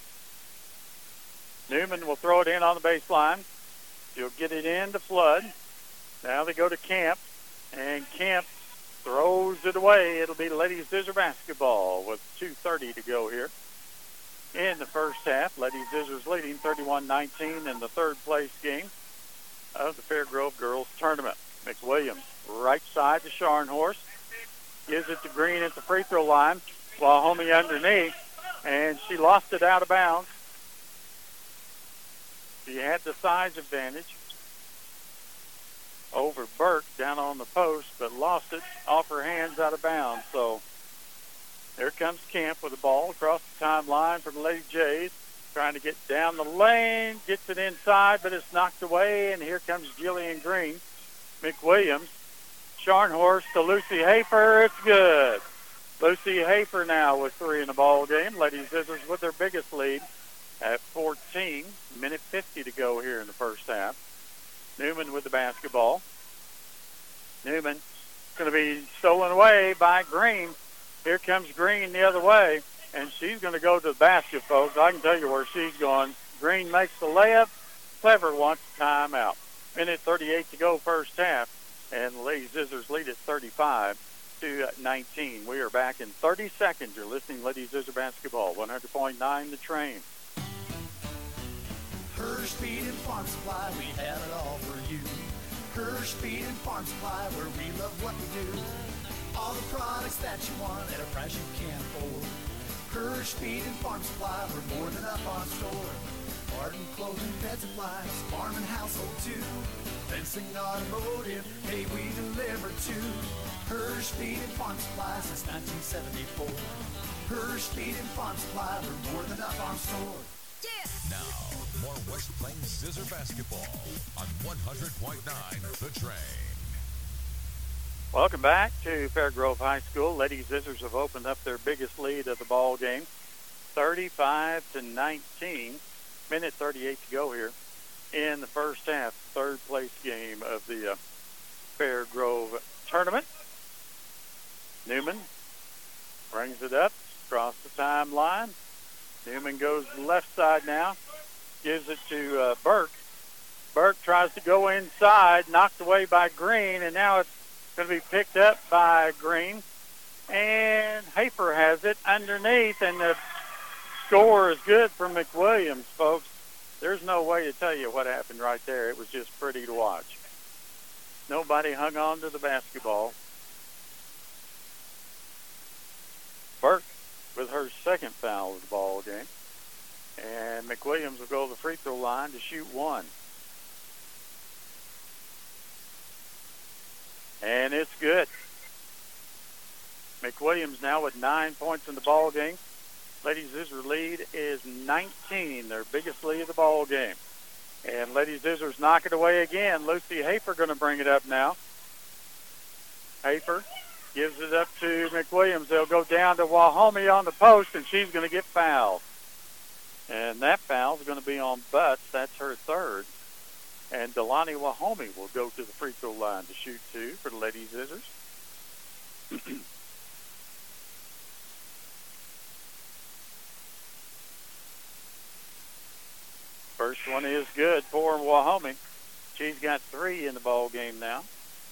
Newman will throw it in on the baseline. She'll get it in to Flood. Now they go to Camp. And Camp throws it away. It'll be Lady Zizzer basketball with two thirty to go here in the first half. Lady Zizzer's leading thirty-one nineteen in the third place game of the Fairgrove Girls Tournament. McWilliams, right side to Scharnhorst. Gives it to Green at the free throw line. Wahomie underneath. And she lost it out of bounds. She had the size advantage. over Burke down on the post, but lost it off her hands out of bounds. So there comes Camp with the ball across the timeline for the Lady Jays, trying to get down the lane, gets it inside, but it's knocked away, and here comes Jillian Green. McWilliams, Scharnhorst to Lucy Hafer. It's good. Lucy Hafer now with three in the ball game. Lady Zizzers with their biggest lead at fourteen. Minute fifty to go here in the first half. Newman with the basketball. Newman going to be stolen away by Green. Here comes Green the other way, and she's going to go to the basket, folks. I can tell you where she's going. Green makes the layup. Clever wants a timeout. Minute thirty-eight to go first half, and the Lady Zizzers lead at thirty-five to nineteen. We are back in thirty seconds. You're listening to Lady Zizzer Basketball, one hundred point nine The Train. Hirsch Feed and Farm Supply, we have it all for you. Hirsch Feed and Farm Supply, where we love what we do. All the products that you want at a price you can't afford. Hirsch Feed and Farm Supply, we're more than up on store. Garden, clothing, pet supplies, farm and household too. Fencing, automotive, hey, we deliver too. Hirsch Feed and Farm Supply since nineteen seventy-four. Hirsch Feed and Farm Supply, we're more than up on store. Now, more West Plains Zizzer Basketball on one hundred point nine The Train. Welcome back to Fairgrove High School. Lady Zizzers have opened up their biggest lead of the ball game, thirty-five to nineteen. Minute thirty-eight to go here in the first half. Third place game of the uh, Fairgrove tournament. Newman brings it up across the timeline. Newman goes to the left side now, gives it to uh, Burke. Burke tries to go inside, knocked away by Green, and now it's going to be picked up by Green. And Hafer has it underneath, and the score is good for McWilliams, folks. There's no way to tell you what happened right there. It was just pretty to watch. Nobody hung on to the basketball. Burke with her second foul of the ball game. And McWilliams will go to the free throw line to shoot one. And it's good. McWilliams now with nine points in the ball game. Lady Zizzer lead is nineteen, their biggest lead of the ball game. And Lady Zizzer's knock it away again. Lucy Hafer going to bring it up now. Hafer gives it up to McWilliams. They'll go down to Wahomey on the post, and she's going to get fouled. And that foul is going to be on Butts. That's her third. And Delaney Wahomey will go to the free throw line to shoot two for the Lady Zizzers. First one is good for Wahomey. She's got three in the ball game now.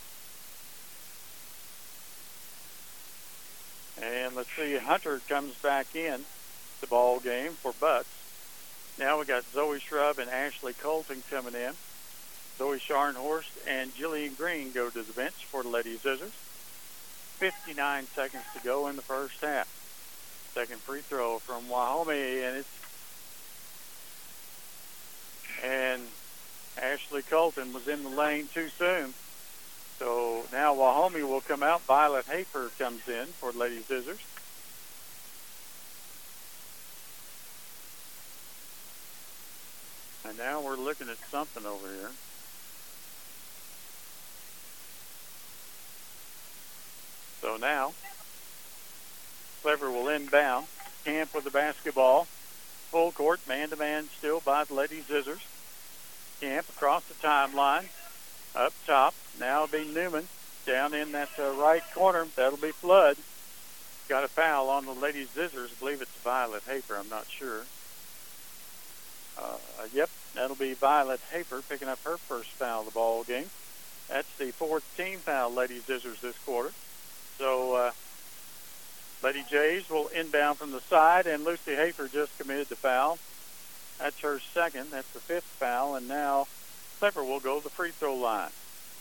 And let's see, Hunter comes back in the ball game for Butts. Now we got Zoe Shrub and Ashley Colton coming in. Zoe Scharnhorst and Jillian Green go to the bench for the Lady Zizzers. fifty-nine seconds to go in the first half. Second free throw from Wahomey, and it's and Ashley Colton was in the lane too soon. So now Wahomey will come out. Violet Hafer comes in for Lady Zizzers. And now we're looking at something over here. So now, Clever will inbound. Camp with the basketball. Full court, man-to-man still by the Lady Zizzers. Camp across the timeline. Up top, now it'll be Newman. Down in that uh, right corner, that'll be Flood. Got a foul on the Lady Zizzers. I believe it's Violet Hafer, I'm not sure. Uh, yep, that'll be Violet Hafer picking up her first foul of the ball game. That's the fourth team foul, Lady Zizzers, this quarter. So, uh, Lady Jays will inbound from the side, and Lucy Hafer just committed the foul. That's her second. That's the fifth foul, and now Clever will go to the free throw line.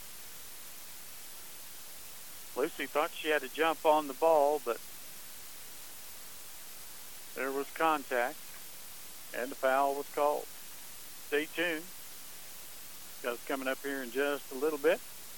Lucy thought she had to jump on the ball, but there was contact, and the foul was called. Stay tuned, because coming up here in just a little bit,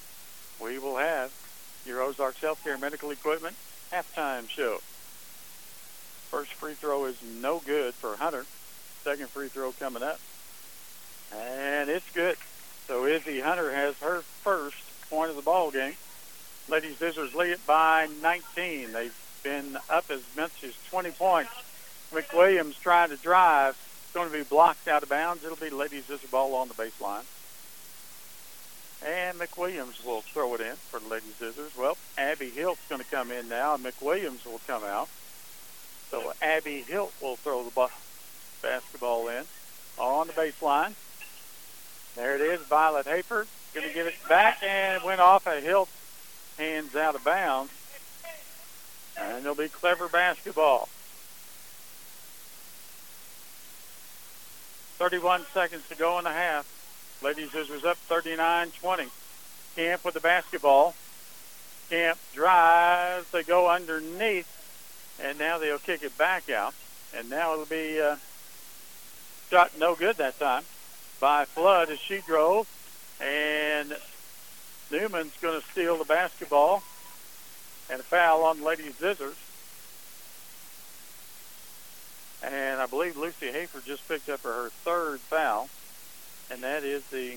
we will have your Ozarks Healthcare Medical Equipment halftime show. First free throw is no good for Hunter. Second free throw coming up. And it's good. So Izzy Hunter has her first point of the ball game. Lady Scissors lead it by nineteen. They've been up as much as twenty points. McWilliams trying to drive. It's going to be blocked out of bounds. It'll be Lady Scissor ball on the baseline. And McWilliams will throw it in for the Lady Scissors. Well, Abby Hilt's going to come in now, and McWilliams will come out. So Abby Hilt will throw the basketball in on the baseline. There it is. Violet Hafer going to give it back, and it went off of Hilt's hands out of bounds. And it'll be Clever basketball. thirty-one seconds to go in the half. Lady Scissors up thirty-nine twenty. Camp with the basketball. Camp drives. They go underneath. And now they'll kick it back out. And now it'll be uh, shot no good that time by Flood as she drove. And Newman's going to steal the basketball. And a foul on Lady Scissors. And I believe Lucy Hafer just picked up her third foul. And that is the,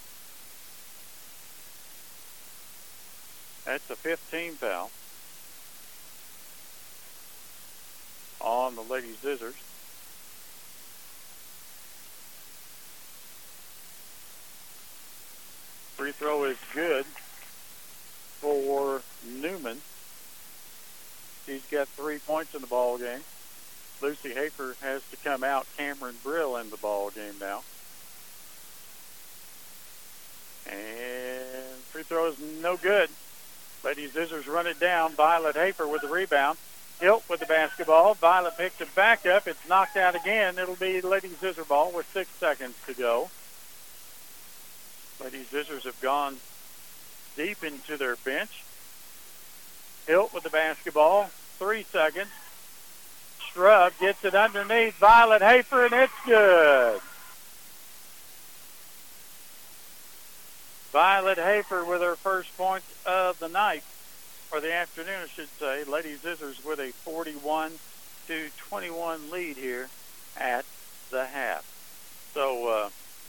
that's the fifteenth foul on the Lady Scissors. Free throw is good for Newman. She's got three points in the ball game. Lucy Hafer has to come out. Cameron Brill in the ball game now. And free throw is no good. Lady Scissors run it down. Violet Hafer with the rebound. Hilt with the basketball. Violet picks it back up. It's knocked out again. It'll be Lady Scissor ball with six seconds to go. Lady Scissors have gone deep into their bench. Hilt with the basketball. Three seconds. Strub gets it underneath Violet Hafer, and it's good. Violet Hafer with her first point of the night, or the afternoon, I should say. Lady Scissors with a forty-one to twenty-one lead here at the half. So uh,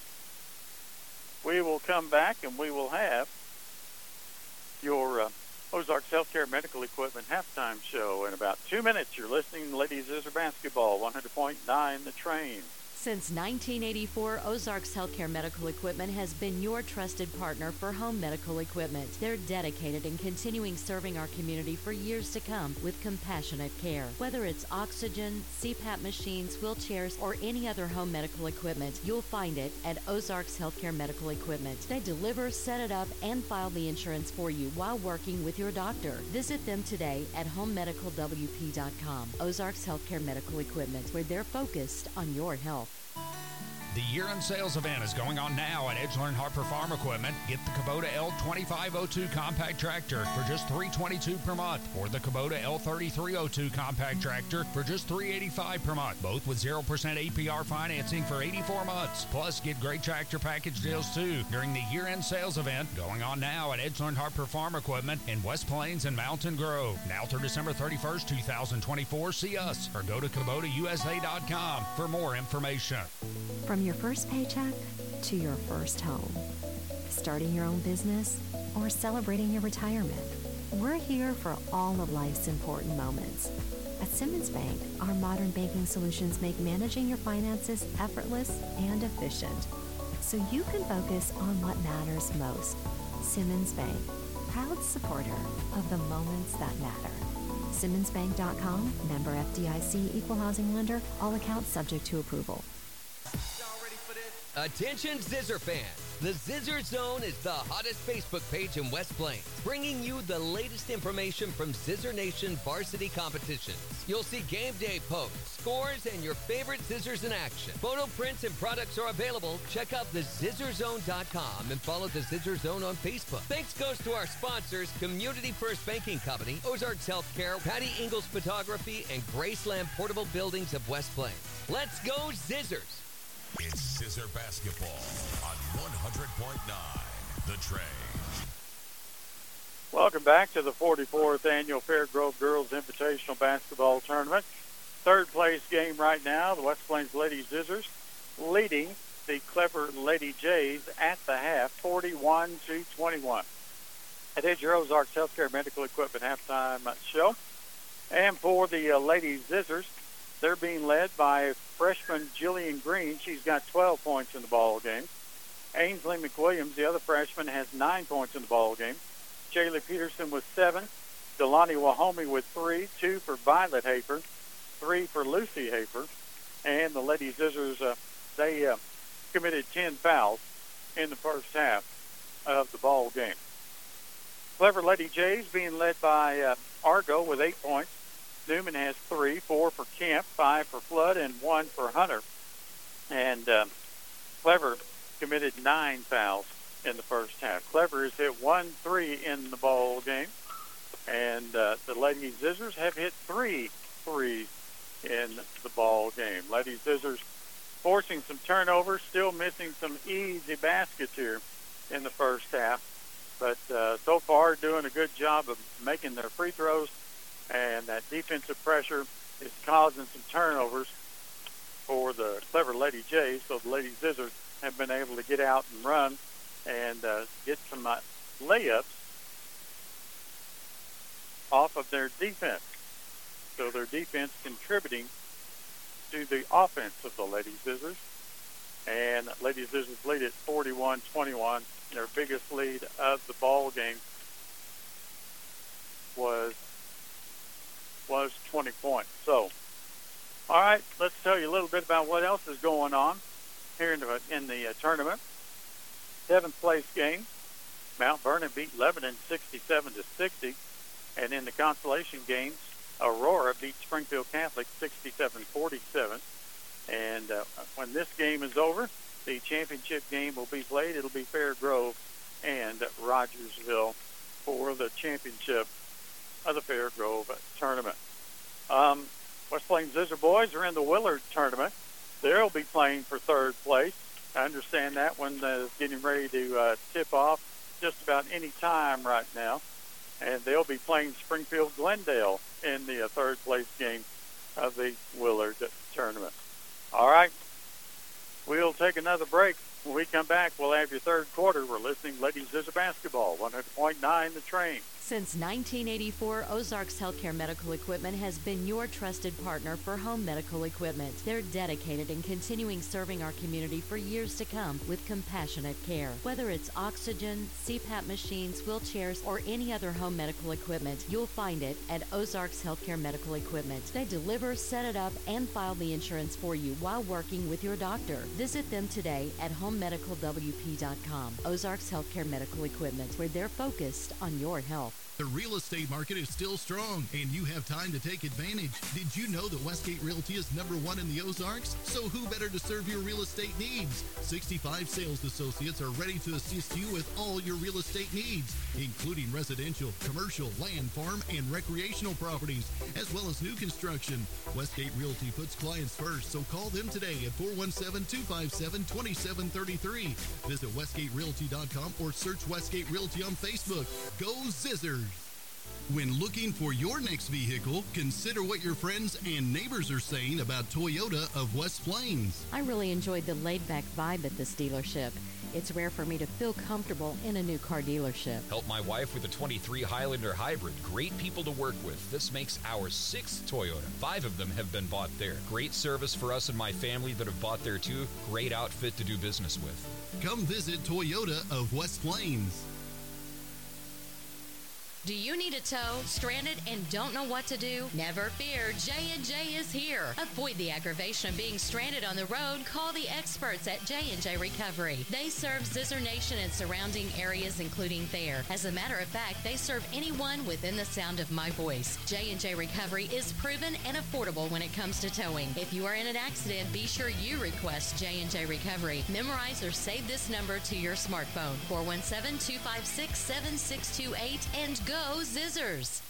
we will come back and we will have your uh, Ozarks Healthcare Medical Equipment halftime show in about two minutes. You're listening to Lady Scissor Basketball, one hundred point nine The Train. Since nineteen eighty-four, Ozarks Healthcare Medical Equipment has been your trusted partner for home medical equipment. They're dedicated in continuing serving our community for years to come with compassionate care. Whether it's oxygen, C PAP machines, wheelchairs, or any other home medical equipment, you'll find it at Ozarks Healthcare Medical Equipment. They deliver, set it up, and file the insurance for you while working with your doctor. Visit them today at home medical w p dot com. Ozarks Healthcare Medical Equipment, where they're focused on your health. The year-end sales event is going on now at Edgeler and Harper Farm Equipment. Get the Kubota L twenty-five oh two compact tractor for just three hundred twenty-two dollars per month, or the Kubota L thirty-three oh two compact tractor for just three hundred eighty-five dollars per month, both with zero percent A P R financing for eighty-four months. Plus, get great tractor package deals too during the year-end sales event going on now at Edgeler and Harper Farm Equipment in West Plains and Mountain Grove. Now through December thirty-first, two thousand twenty-four, see us or go to Kubota U S A dot com for more information. From your first paycheck to your first home, starting your own business, or celebrating your retirement, we're here for all of life's important moments. At Simmons Bank, our modern banking solutions make managing your finances effortless and efficient, so you can focus on what matters most. Simmons Bank, proud supporter of the moments that matter. Simmons Bank dot com, member F D I C, equal housing lender, all accounts subject to approval. Attention Zizzer fans! The Zizzer Zone is the hottest Facebook page in West Plains, bringing you the latest information from Zizzer Nation varsity competitions. You'll see game day posts, scores, and your favorite Zizzers in action. Photo prints and products are available. Check out the zizzer zone dot com and follow the Zizzer Zone on Facebook. Thanks goes to our sponsors, Community First Banking Company, Ozarks Healthcare, Patty Ingalls Photography, and Graceland Portable Buildings of West Plains. Let's go Zizzers! It's Scissor Basketball on one hundred point nine The Train. Welcome back to the forty-fourth Annual Fairgrove Girls Invitational Basketball Tournament. Third place game right now, the West Plains Lady Zizzers leading the Clever Lady Jays at the half, forty-one to twenty-one. It is your Ozarks Healthcare Medical Equipment halftime show. And for the uh, Lady Zizzers, they're being led by freshman Jillian Green. She's got twelve points in the ball game. Ainsley McWilliams, the other freshman, has nine points in the ball game. Jaylee Peterson with seven. Delani Wahomey with three. Two for Violet Hafer. Three for Lucy Hafer. And the Lady Zizzers, uh, they uh, committed ten fouls in the first half of the ball game. Clever Lady Jays being led by uh, Argo with eight points. Newman has three, four for Kemp, five for Flood, and one for Hunter. And uh, Clever committed nine fouls in the first half. Clever has hit one three in the ball game, and uh, the Lady Zizzers have hit three threes in the ball game. Lady Zizzers forcing some turnovers, still missing some easy baskets here in the first half, but uh, so far doing a good job of making their free throws, and that defensive pressure is causing some turnovers for the Clever Lady Jays, so the Lady Zizzers have been able to get out and run and uh, get some uh, layups off of their defense. So their defense contributing to the offense of the Lady Zizzers. And Lady Zizzers lead at forty-one twenty-one. Their biggest lead of the ball game was was twenty points. So, all right, let's tell you a little bit about what else is going on here in the, in the uh, tournament. Seventh place game, Mount Vernon beat Lebanon sixty-seven to sixty, and in the consolation games, Aurora beat Springfield Catholic sixty-seven forty-seven. And uh, when this game is over, the championship game will be played. It'll be Fair Grove and Rogersville for the championship of the Fair Grove tournament. Um, West Plains Zizzer boys are in the Willard tournament. They'll be playing for third place. I understand that one is getting ready to uh, tip off just about any time right now. And they'll be playing Springfield Glendale in the uh, third place game of the Willard tournament. All right, we'll take another break. When we come back, we'll have your third quarter. We're listening to Ladies Zizzer Basketball, one hundred point nine The Train. Since nineteen eighty-four, Ozarks Healthcare Medical Equipment has been your trusted partner for home medical equipment. They're dedicated in continuing serving our community for years to come with compassionate care. Whether it's oxygen, C PAP machines, wheelchairs, or any other home medical equipment, you'll find it at Ozarks Healthcare Medical Equipment. They deliver, set it up, and file the insurance for you while working with your doctor. Visit them today at home medical w p dot com. Ozarks Healthcare Medical Equipment, where they're focused on your health. The real estate market is still strong, and you have time to take advantage. Did you know that Westgate Realty is number one in the Ozarks? So who better to serve your real estate needs? sixty-five sales associates are ready to assist you with all your real estate needs, including residential, commercial, land, farm, and recreational properties, as well as new construction. Westgate Realty puts clients first, so call them today at four one seven, two five seven, two seven three three. Visit westgate realty dot com or search Westgate Realty on Facebook. Go Zizzers! When looking for your next vehicle, consider what your friends and neighbors are saying about Toyota of West Plains. I really enjoyed the laid-back vibe at this dealership. It's rare for me to feel comfortable in a new car dealership. Help my wife with the twenty-three Highlander Hybrid. Great people to work with. This makes our sixth Toyota. Five of them have been bought there. Great service for us and my family that have bought there too. Great outfit to do business with. Come visit Toyota of West Plains. Do you need a tow, stranded, and don't know what to do? Never fear, J and J is here. Avoid the aggravation of being stranded on the road. Call the experts at J and J Recovery. They serve Zizzer Nation and surrounding areas, including Thayer. As a matter of fact, they serve anyone within the sound of my voice. J and J Recovery is proven and affordable when it comes to towing. If you are in an accident, be sure you request J and J Recovery. Memorize or save this number to your smartphone, four one seven, two five six, seven six two eight, and go Go Zizzers!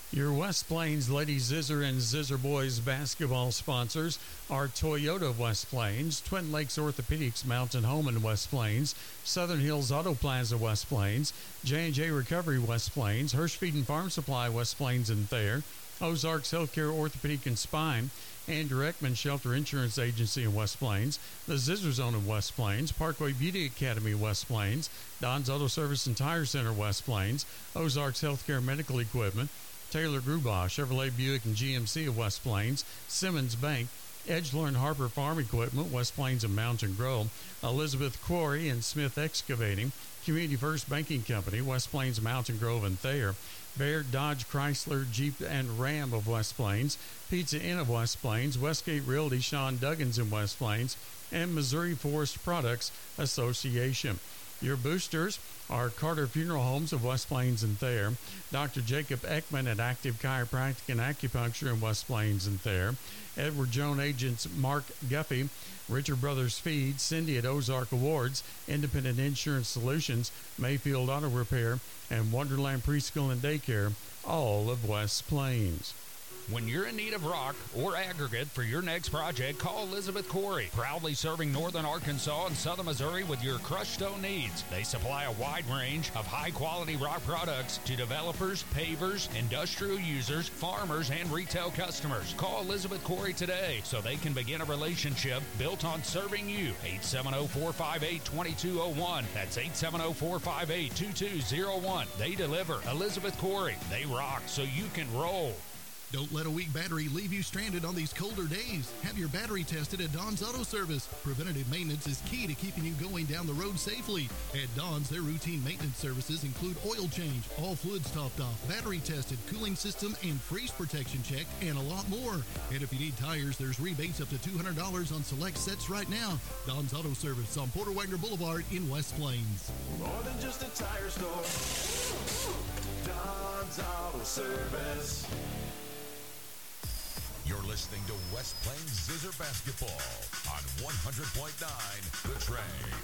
Your West Plains Lady Zizzer and Zizzer Boys basketball sponsors are Toyota of West Plains, Twin Lakes Orthopedics Mountain Home in West Plains, Southern Hills Auto Plaza West Plains, J and J Recovery West Plains, Hirschfeed and Farm Supply West Plains and Thayer, Ozarks Healthcare Orthopedic and Spine, Andrew Ekman Shelter Insurance Agency in West Plains, the Zizzer Zone in West Plains, Parkway Beauty Academy West Plains, Don's Auto Service and Tire Center West Plains, Ozarks Healthcare Medical Equipment, Taylor Grubaugh, Chevrolet Buick and G M C of West Plains, Simmons Bank, Edgelord and Harper Farm Equipment, West Plains and Mountain Grove, Elizabeth Quarry and Smith Excavating, Community First Banking Company, West Plains, Mountain Grove and Thayer, Baird, Dodge, Chrysler, Jeep, and Ram of West Plains, Pizza Inn of West Plains, Westgate Realty, Sean Duggins in West Plains, and Missouri Forest Products Association. Your boosters are Carter Funeral Homes of West Plains and Thayer, Doctor Jacob Ekman at Active Chiropractic and Acupuncture in West Plains and Thayer, Edward Jones agents Mark Guffey, Richard Brothers Feed, Cindy at Ozark Awards, Independent Insurance Solutions, Mayfield Auto Repair, and Wonderland Preschool and Daycare, all of West Plains. When you're in need of rock or aggregate for your next project, call Elizabeth Quarry, proudly serving northern Arkansas and southern Missouri with your crushed stone needs. They supply a wide range of high-quality rock products to developers, pavers, industrial users, farmers, and retail customers. Call Elizabeth Quarry today so they can begin a relationship built on serving you. eight seven zero, four five eight, two two zero one. That's eight seven zero, four five eight, two two zero one. They deliver. Elizabeth Quarry. They rock so you can roll. Don't let a weak battery leave you stranded on these colder days. Have your battery tested at Don's Auto Service. Preventative maintenance is key to keeping you going down the road safely. At Don's, their routine maintenance services include oil change, all fluids topped off, battery tested, cooling system and freeze protection checked, and a lot more. And if you need tires, there's rebates up to two hundred dollars on select sets right now. Don's Auto Service on Porter Wagner Boulevard in West Plains. More than just a tire store. Don's Auto Service. You're listening to West Plains Zizzer Basketball on one hundred point nine The Train.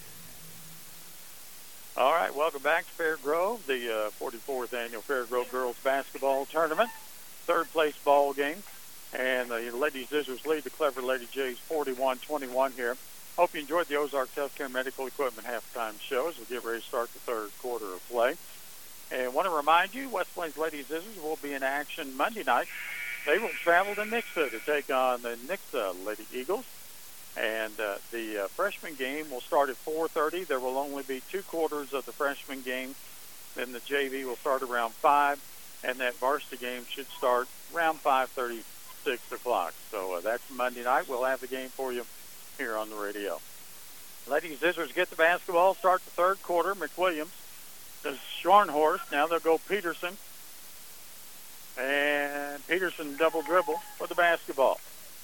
All right, welcome back to Fair Grove, the uh, forty-fourth Annual Fair Grove Girls Basketball Tournament. Third place ball game. And the Lady Zizzers lead the Clever Lady Jays forty-one twenty-one here. Hope you enjoyed the Ozarks Healthcare Medical Equipment halftime show as we get ready to start the third quarter of play. And want to remind you, West Plains Lady Zizzers will be in action Monday night. They will travel to Nixa to take on the Nixa Lady Eagles. And uh, the uh, freshman game will start at four thirty. There will only be two quarters of the freshman game. Then the J V will start around five. And that varsity game should start around five thirty, six o'clock. So uh, that's Monday night. We'll have the game for you here on the radio. Lady Zizzers get the basketball, start the third quarter. McWilliams does Scharnhorst. Now they'll go Peterson. And Peterson double dribble for the basketball.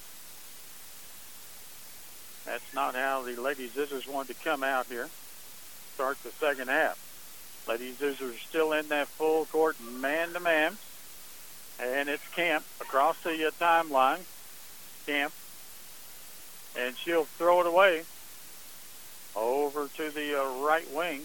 That's not how the Lady Zizzers wanted to come out here. Start the second half. Lady Zizzers still in that full court man-to-man. And it's Camp across the uh, timeline. Camp. And she'll throw it away over to the uh, right wing.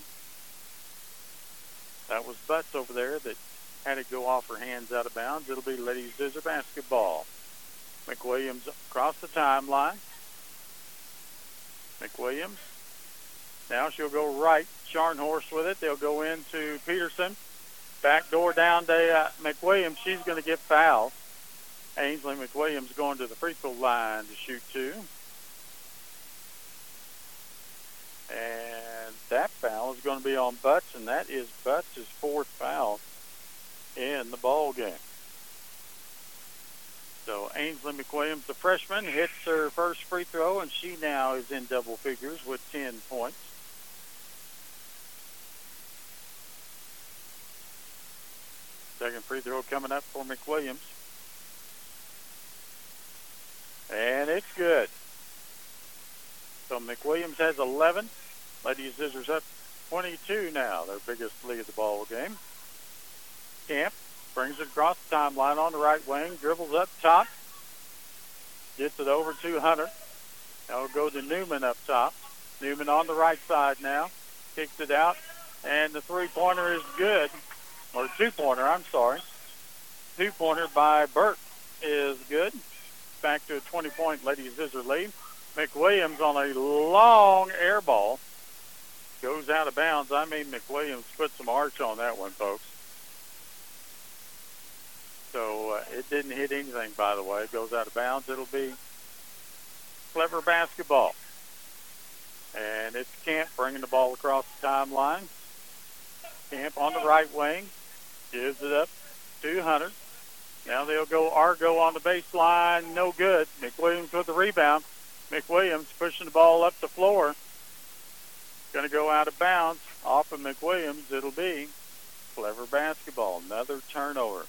That was Butts over there that had it go off her hands out of bounds. It'll be Lady Zizzer basketball. McWilliams across the timeline. McWilliams. Now she'll go right. Scharnhorst with it. They'll go into Peterson. Back door down to uh, McWilliams. She's going to get fouled. Ainsley McWilliams going to the free throw line to shoot two. And that foul is going to be on Butts, and that is Butts' fourth foul in the ball game. So Ainsley McWilliams, the freshman, hits her first free throw, and she now is in double figures with ten points. Second free throw coming up for McWilliams. And it's good. So McWilliams has eleven. Lady Zizzers up twenty-two now, their biggest lead of the ball game. Camp brings it across the timeline on the right wing, dribbles up top, gets it over to Hunter. Now we'll go to Newman up top. Newman on the right side now, kicks it out, and the three-pointer is good, or two-pointer, I'm sorry. Two-pointer by Burke is good. Back to a twenty-point Lady Scissor lead. McWilliams on a long air ball. Goes out of bounds. I mean, McWilliams put some arch on that one, folks. So uh, it didn't hit anything, by the way. It goes out of bounds. It'll be Clever basketball. And it's Camp bringing the ball across the timeline. Camp on the right wing. Gives it up to Hunter. Now they'll go Argo on the baseline. No good. McWilliams with the rebound. McWilliams pushing the ball up the floor. Going to go out of bounds. Off of McWilliams, it'll be Clever basketball. Another turnover.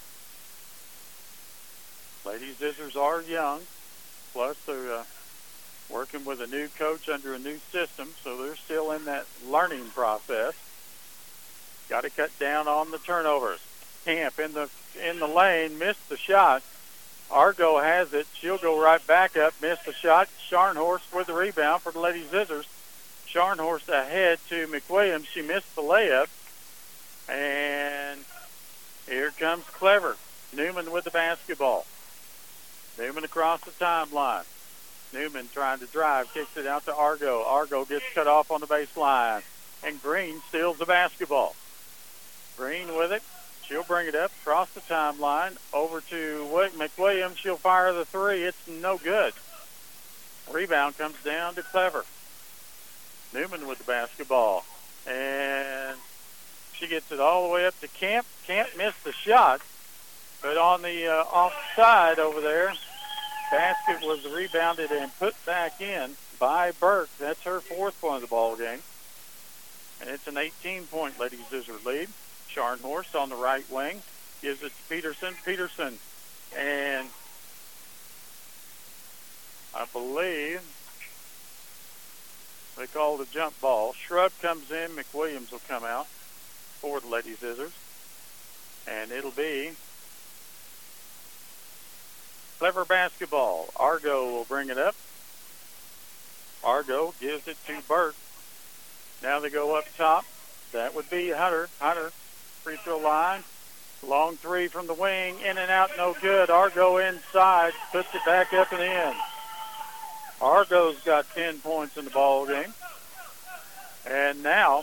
Lady Scissors are young. Plus, they're uh, working with a new coach under a new system, so they're still in that learning process. Got to cut down on the turnovers. Camp in the in the lane, missed the shot. Argo has it. She'll go right back up, missed the shot. Scharnhorst with the rebound for the Lady Scissors. Scharnhorst ahead to McWilliams. She missed the layup. And here comes Clever. Newman with the basketball. Newman across the timeline. Newman trying to drive, kicks it out to Argo. Argo gets cut off on the baseline. And Green steals the basketball. Green with it. She'll bring it up across the timeline over to McWilliams. She'll fire the three. It's no good. Rebound comes down to Clever. Newman with the basketball. And she gets it all the way up to Camp. Camp missed the shot. But on the uh, offside over there, basket was rebounded and put back in by Burke. That's her fourth point of the ball game. And it's an eighteen-point Lady Scissor lead. Scharnhorst on the right wing gives it to Peterson. Peterson, and I believe they called a jump ball. Shrub comes in. McWilliams will come out for the Lady Scissors. And it'll be Clever basketball. Argo will bring it up. Argo gives it to Burke. Now they go up top. That would be Hunter. Hunter, free throw line. Long three from the wing. In and out, no good. Argo inside. Puts it back up and in. Argo's got ten points in the ball game. And now,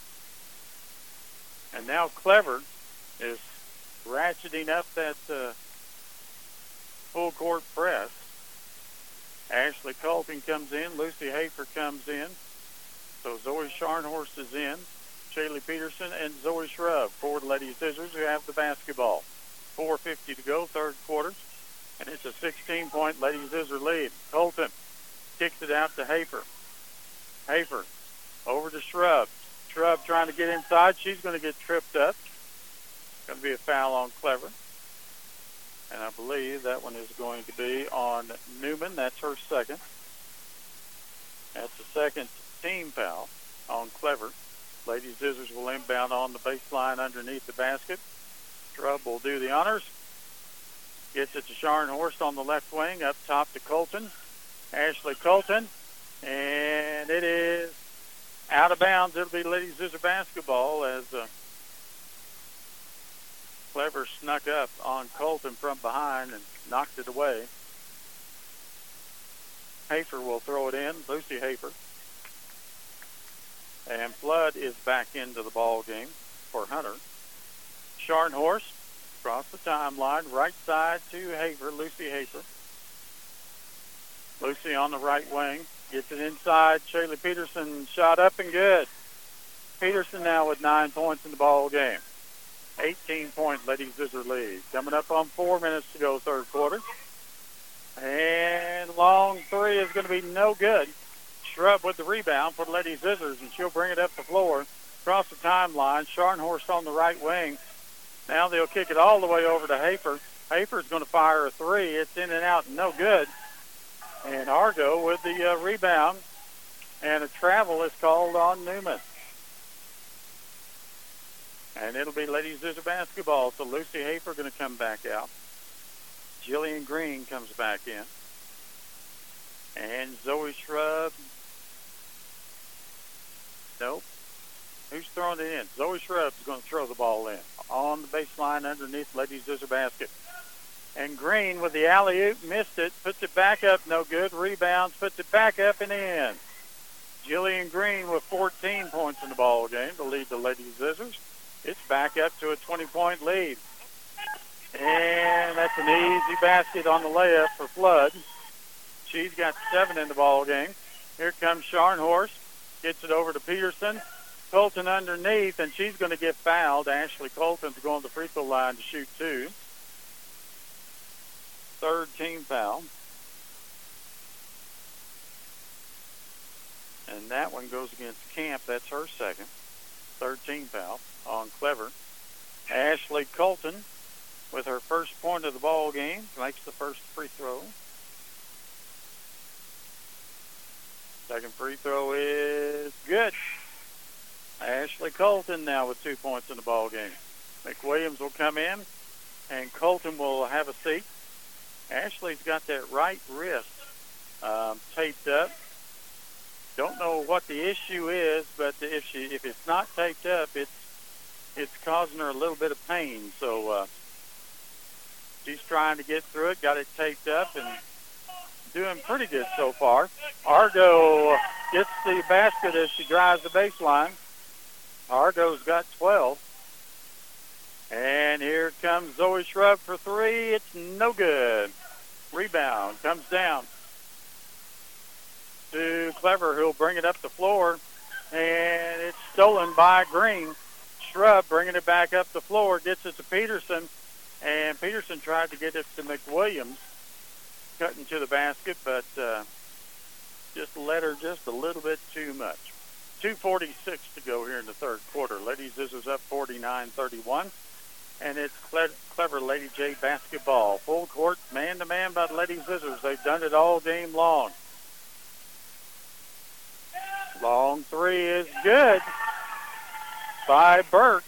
and now Clever is ratcheting up that uh, full court press. Ashley Colton comes in. Lucy Hafer comes in. So Zoe Scharnhorst is in. Shaylee Peterson and Zoe Shrub for the Lady Scissors who have the basketball. four fifty to go, third quarter. And it's a sixteen-point Lady Scissor lead. Colton kicks it out to Hafer. Hafer over to Shrub. Shrub trying to get inside. She's going to get tripped up. Going to be a foul on Clever. And I believe that one is going to be on Newman. That's her second. That's the second team foul on Clever. Lady Scissors will inbound on the baseline underneath the basket. Shrub will do the honors. Gets it to Scharnhorst on the left wing, up top to Colton. Ashley Colton. And it is out of bounds. It'll be Lady Scissor basketball as uh, Clever snuck up on Colton from behind and knocked it away. Hafer will throw it in, Lucy Hafer. And Flood is back into the ball game for Hunter. Scharnhorst across the timeline, right side to Hafer, Lucy Hafer. Lucy on the right wing, gets it inside. Shaylee Peterson shot up and good. Peterson now with nine points in the ball game. eighteen-point Lady Scissor lead. Coming up on four minutes to go, third quarter. And long three is going to be no good. Shrub with the rebound for the Lady Scissors, and she'll bring it up the floor. Across the timeline, Scharnhorst on the right wing. Now they'll kick it all the way over to Hafer. Hafer's going to fire a three. It's in and out, no good. And Argo with the uh, rebound. And a travel is called on Newman. And it'll be Lady Scissor basketball. So Lucy Hafer going to come back out. Jillian Green comes back in. And Zoe Shrub. Nope. Who's throwing it in? Zoe Shrub's going to throw the ball in. On the baseline underneath Lady Scissor basket. And Green with the alley-oop, missed it, puts it back up, no good. Rebounds, puts it back up and in. Jillian Green with fourteen points in the ball game to lead the Lady Scissors. It's back up to a twenty-point lead. And that's an easy basket on the layup for Flood. She's got seven in the ball game. Here comes Scharnhorst. Gets it over to Peterson. Colton underneath, and she's going to get fouled. Ashley Colton to go on the free throw line to shoot two. Third team foul. And that one goes against Camp. That's her second. Third team foul on Clever. Ashley Colton with her first point of the ball game makes the first free throw. Second free throw is good. Ashley Colton now with two points in the ball game. McWilliams will come in, and Colton will have a seat. Ashley's got that right wrist um, taped up. Don't know what the issue is, but if she if it's not taped up, it's it's causing her a little bit of pain. So uh, she's trying to get through it. Got it taped up and doing pretty good so far. Argo gets the basket as she drives the baseline. Argo's got twelve. And here comes Zoe Shrub for three. It's no good. Rebound comes down to Clever, who'll bring it up the floor. And it's stolen by Green. Shrub bringing it back up the floor, gets it to Peterson. And Peterson tried to get it to McWilliams, cutting to the basket, but uh, just let her just a little bit too much. two forty-six to go here in the third quarter. Lady Scissors up forty-nine thirty-one. And it's Cle- Clever Lady J basketball. Full court, man-to-man by the Lady Scissors. They've done it all game long. Long three is good by Burke.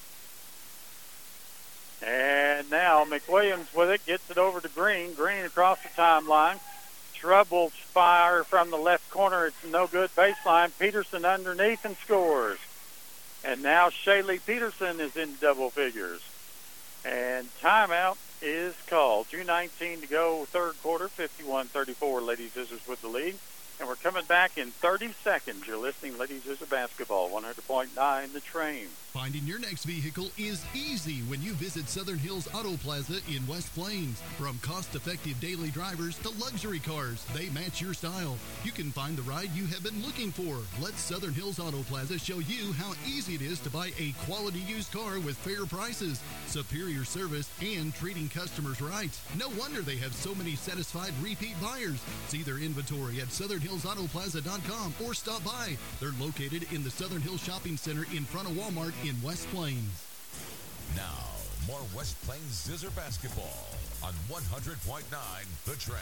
And now McWilliams with it, gets it over to Green. Green across the timeline. Shrub will fire from the left corner. It's no good baseline. Peterson underneath and scores. And now Shaylee Peterson is in double figures. And timeout is called. two nineteen to go, third quarter, fifty-one thirty-four. Lady Scissors with the lead. And we're coming back in thirty seconds. You're listening Lady Scissors basketball, one hundred point nine The Train. Finding your next vehicle is easy when you visit Southern Hills Auto Plaza in West Plains. From cost-effective daily drivers to luxury cars, they match your style. You can find the ride you have been looking for. Let Southern Hills Auto Plaza show you how easy it is to buy a quality used car with fair prices, superior service, and treating customers right. No wonder they have so many satisfied repeat buyers. See their inventory at southern hills auto plaza dot com or stop by. They're located in the Southern Hills Shopping Center in front of Walmart in West Plains. Now, more West Plains Scissor basketball on one hundred point nine The Train.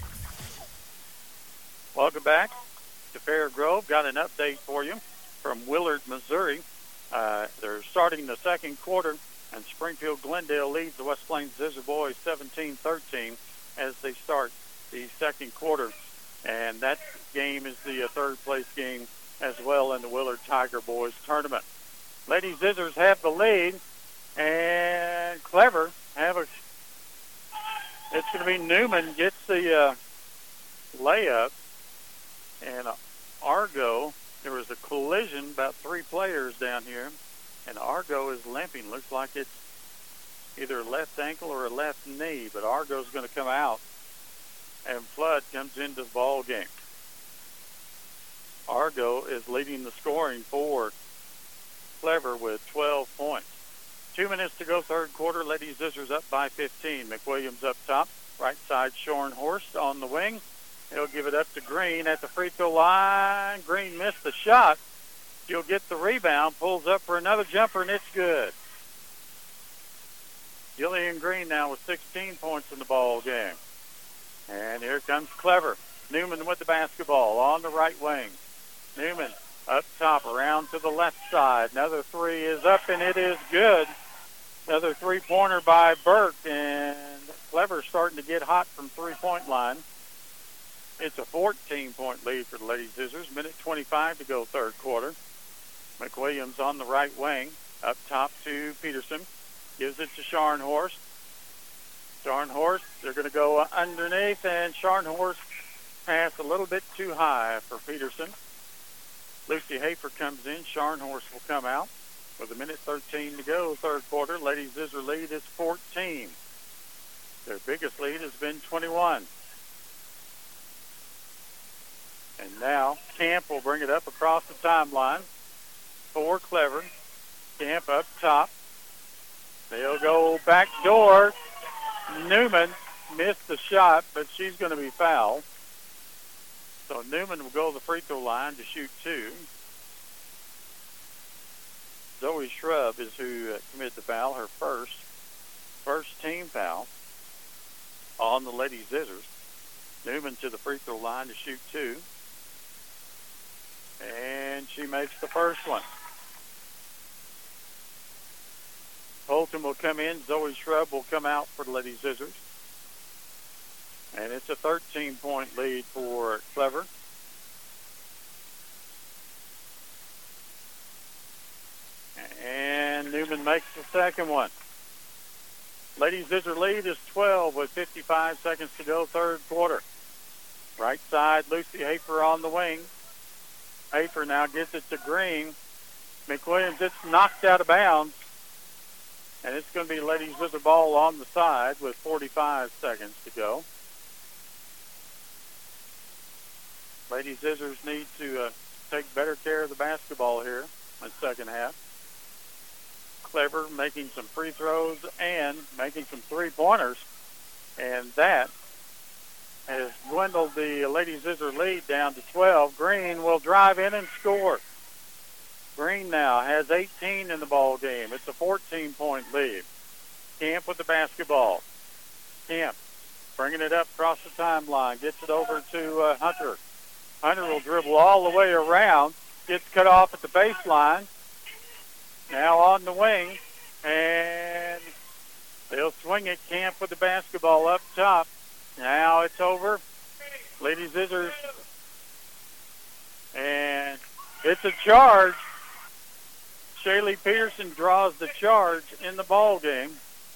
Welcome back to Fair Grove. Got an update for you from Willard, Missouri. Uh, they're starting the second quarter, and Springfield Glendale leads the West Plains Scissor boys seventeen thirteen as they start the second quarter. And that game is the uh, third place game as well in the Willard Tiger Boys tournament. Lady Scissors have the lead, and Clever have a. It's going to be Newman gets the uh, layup, and uh, Argo. There was a collision, about three players down here, and Argo is limping. Looks like it's either a left ankle or a left knee, but Argo's going to come out, and Flood comes into the ball game. Argo is leading the scoring for Clever with twelve points. Two minutes to go, third quarter. Lady Scissors up by fifteen. McWilliams up top. Right side, Schornhorst on the wing. He'll give it up to Green at the free throw line. Green missed the shot. She'll get the rebound, pulls up for another jumper, and it's good. Jillian Green now with sixteen points in the ball game. And here comes Clever. Newman with the basketball on the right wing. Newman up top, around to the left side. Another three is up, and it is good. Another three-pointer by Burke, and Clever starting to get hot from three-point line. It's a fourteen-point lead for the Lady Scissors. Minute twenty-five to go, third quarter. McWilliams on the right wing. Up top to Peterson. Gives it to Scharnhorst. Scharnhorst, they're going to go underneath, and Scharnhorst pass a little bit too high for Peterson. Lucy Hafer comes in. Scharnhorst will come out with a minute thirteen to go, third quarter. Lady Zizzer lead is fourteen. Their biggest lead has been twenty-one. And now Camp will bring it up across the timeline for Clever. Camp up top. They'll go back door. Newman missed the shot, but she's going to be fouled. So Newman will go to the free throw line to shoot two. Zoe Shrub is who uh, committed the foul, her first, first team foul on the Lady Zizzers. Newman to the free throw line to shoot two. And she makes the first one. Holton will come in. Zoe Shrub will come out for the Lady Zizzers. And it's a thirteen-point lead for Clever. And Newman makes the second one. Lady Zizzer lead is twelve with fifty-five seconds to go, third quarter. Right side, Lucy Hafer on the wing. Hafer now gets it to Green. McWilliams, it's knocked out of bounds. And it's going to be Lady Zizzer ball on the side with forty-five seconds to go. Lady Zizzers need to uh, take better care of the basketball here in the second half. Clever making some free throws and making some three-pointers. And that has dwindled the Lady Zizzer lead down to twelve. Green will drive in and score. Green now has eighteen in the ball game. It's a fourteen-point lead. Camp with the basketball. Camp bringing it up across the timeline. Gets it over to uh, Hunter. Hunter will dribble all the way around. Gets cut off at the baseline. Now on the wing. And they'll swing it. Camp with the basketball up top. Now it's over. Lady Zizzers. And it's a charge. Shaylee Peterson draws the charge in the ball game.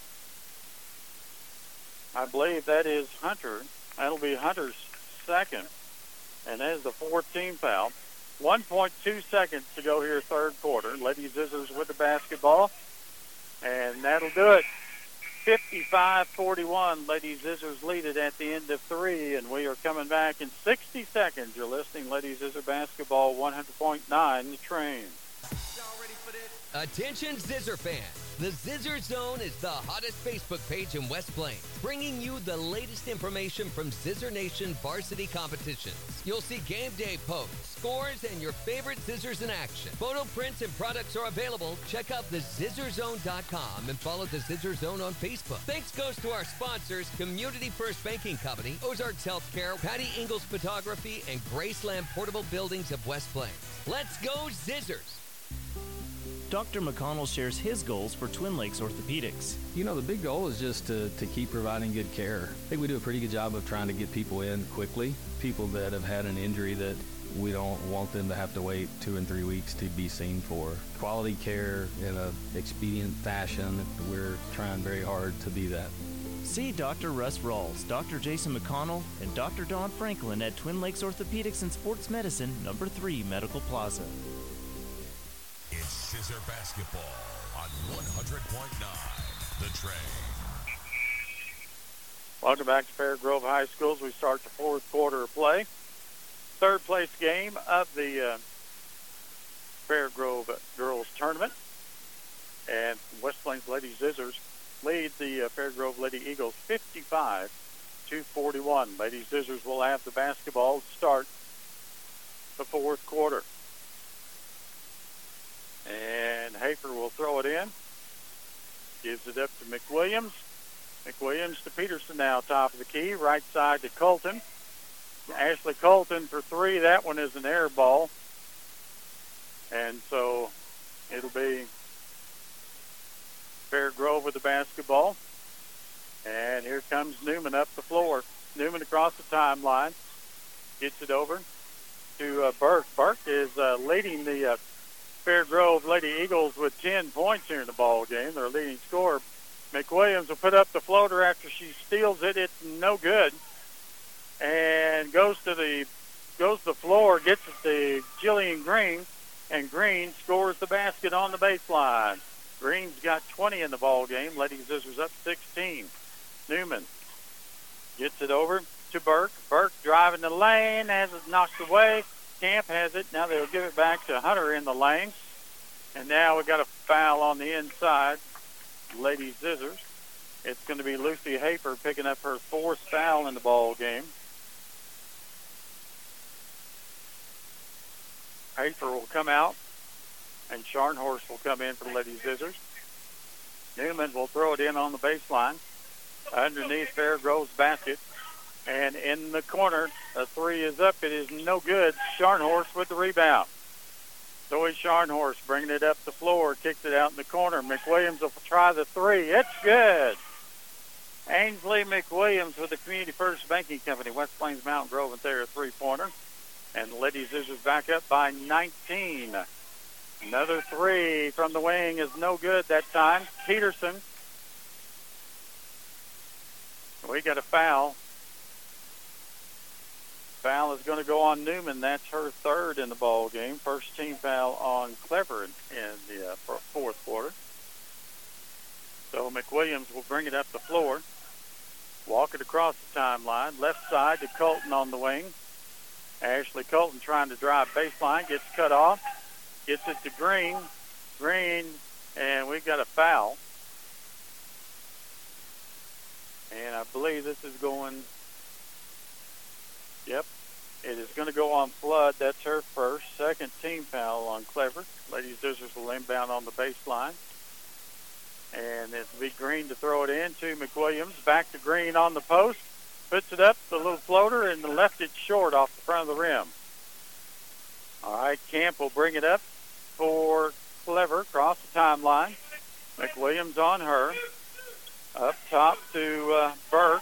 I believe that is Hunter. That'll be Hunter's second. And that is the fourth team foul. one point two seconds to go here, third quarter. Lady Zizzers with the basketball. And that'll do it. fifty-five forty-one. Lady Zizzers lead it at the end of three. And we are coming back in sixty seconds. You're listening Lady Zizzer Basketball one hundred point nine, The Train. Attention Zizzer fans. The Zizzer Zone is the hottest Facebook page in West Plains, bringing you the latest information from Zizzer Nation varsity competitions. You'll see game day posts, scores, and your favorite Zizzers in action. Photo prints and products are available. Check out the zizzer zone dot com and follow the Zizzer Zone on Facebook. Thanks goes to our sponsors, Community First Banking Company, Ozarks Healthcare, Patty Ingalls Photography, and Graceland Portable Buildings of West Plains. Let's go Zizzers! Doctor McConnell shares his goals for Twin Lakes Orthopedics. You know, the big goal is just to, to keep providing good care. I think we do a pretty good job of trying to get people in quickly, people that have had an injury that we don't want them to have to wait two and three weeks to be seen for. Quality care in an expedient fashion, we're trying very hard to be that. See Doctor Russ Rawls, Doctor Jason McConnell, and Doctor Don Franklin at Twin Lakes Orthopedics and Sports Medicine, number three Medical Plaza. It's Zizzer Basketball on one hundred point nine, The Train. Welcome back to Fair Grove High School as we start the fourth quarter of play. Third place game of the uh, Fair Grove Girls Tournament. And West Plains Lady Zizzers lead the uh, Fair Grove Lady Eagles fifty-five to forty-one. Lady Zizzers will have the basketball to start the fourth quarter. And Hafer will throw it in. Gives it up to McWilliams. McWilliams to Peterson now, top of the key. Right side to Colton. Ashley Colton for three. That one is an air ball. And so it'll be Fair Grove with the basketball. And here comes Newman up the floor. Newman across the timeline. Gets it over to uh, Burke. Burke is uh, leading the uh, Fair Grove Lady Eagles with ten points here in the ball game. Their leading scorer. McWilliams will put up the floater after she steals it. It's no good. And goes to the goes to the floor, gets it to Jillian Green, and Green scores the basket on the baseline. Green's got twenty in the ball game. Lady Scissors up sixteen. Newman gets it over to Burke. Burke driving the lane, has it knocked away. Camp has it. Now they'll give it back to Hunter in the lane. And now we've got a foul on the inside. Lady Scissors. It's going to be Lucy Hafer picking up her fourth foul in the ball game. Hafer will come out, and Scharnhorst will come in for Lady Scissors. Newman will throw it in on the baseline underneath Fairgrove's basket. And in the corner, a three is up. It is no good. Scharnhorst with the rebound. Zoe Scharnhorst bringing it up the floor, kicks it out in the corner. McWilliams will try the three. It's good. Ainsley McWilliams with the Community First Banking Company, West Plains Mountain Grove, and there a three-pointer. And Lady Scissors back up by nineteen. Another three from the wing is no good that time. Peterson. We got a foul. Foul is going to go on Newman. That's her third in the ball game. First team foul on Clever in, in the uh, fourth quarter. So McWilliams will bring it up the floor. Walk it across the timeline. Left side to Colton on the wing. Ashley Colton trying to drive baseline. Gets cut off. Gets it to Green. Green, and we've got a foul. And I believe this is going... Yep, it is going to go on Flood. That's her first. Second team foul on Clever. Lady Scissors will inbound on the baseline. And it'll be Green to throw it in to McWilliams. Back to Green on the post. Puts it up, the little floater, and left it short off the front of the rim. All right, Camp will bring it up for Clever. Across the timeline. McWilliams on her. Up top to uh, Burke.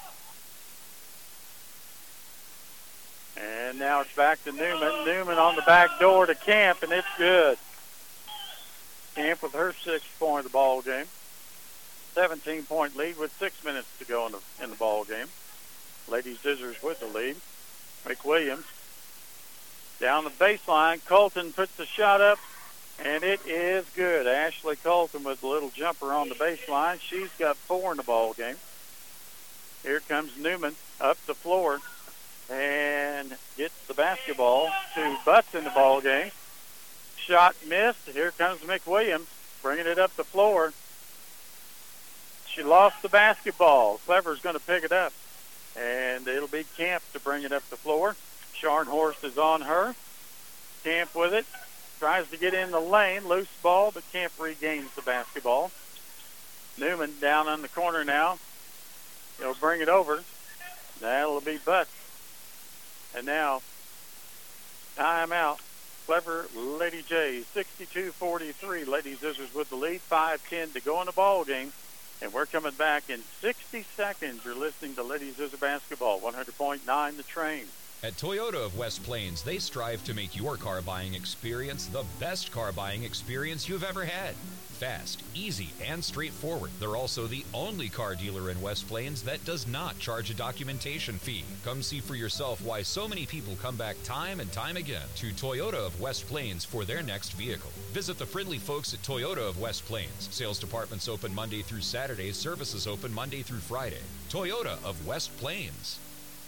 And now it's back to Newman. Newman on the back door to Camp, and it's good. Camp with her sixth point of the ball game. seventeen-point lead with six minutes to go in the, in the ball game. Lady Scissors with the lead. McWilliams down the baseline. Colton puts the shot up, and it is good. Ashley Colton with a little jumper on the baseline. She's got four in the ball game. Here comes Newman up the floor and gets the basketball to Butts in the ball game. Shot missed. Here comes McWilliams bringing it up the floor. She lost the basketball. Clever's going to pick it up, and it'll be Camp to bring it up the floor. Scharnhorst is on her. Camp with it. Tries to get in the lane. Loose ball, but Camp regains the basketball. Newman down on the corner now. He'll bring it over. That'll be Butts. And now, timeout. Clever Lady Jays, sixty-two forty-three. Lady Scissors with the lead, five ten to go in the ball game. And we're coming back in sixty seconds. You're listening to Lady Scissor Basketball, one hundred point nine The Train. At Toyota of West Plains, they strive to make your car buying experience the best car buying experience you've ever had. Fast, easy, and straightforward. They're also the only car dealer in West Plains that does not charge a documentation fee. Come see for yourself why so many people come back time and time again to Toyota of West Plains for their next vehicle. Visit the friendly folks at Toyota of West Plains. Sales departments open Monday through Saturday. Services open Monday through Friday. Toyota of West Plains.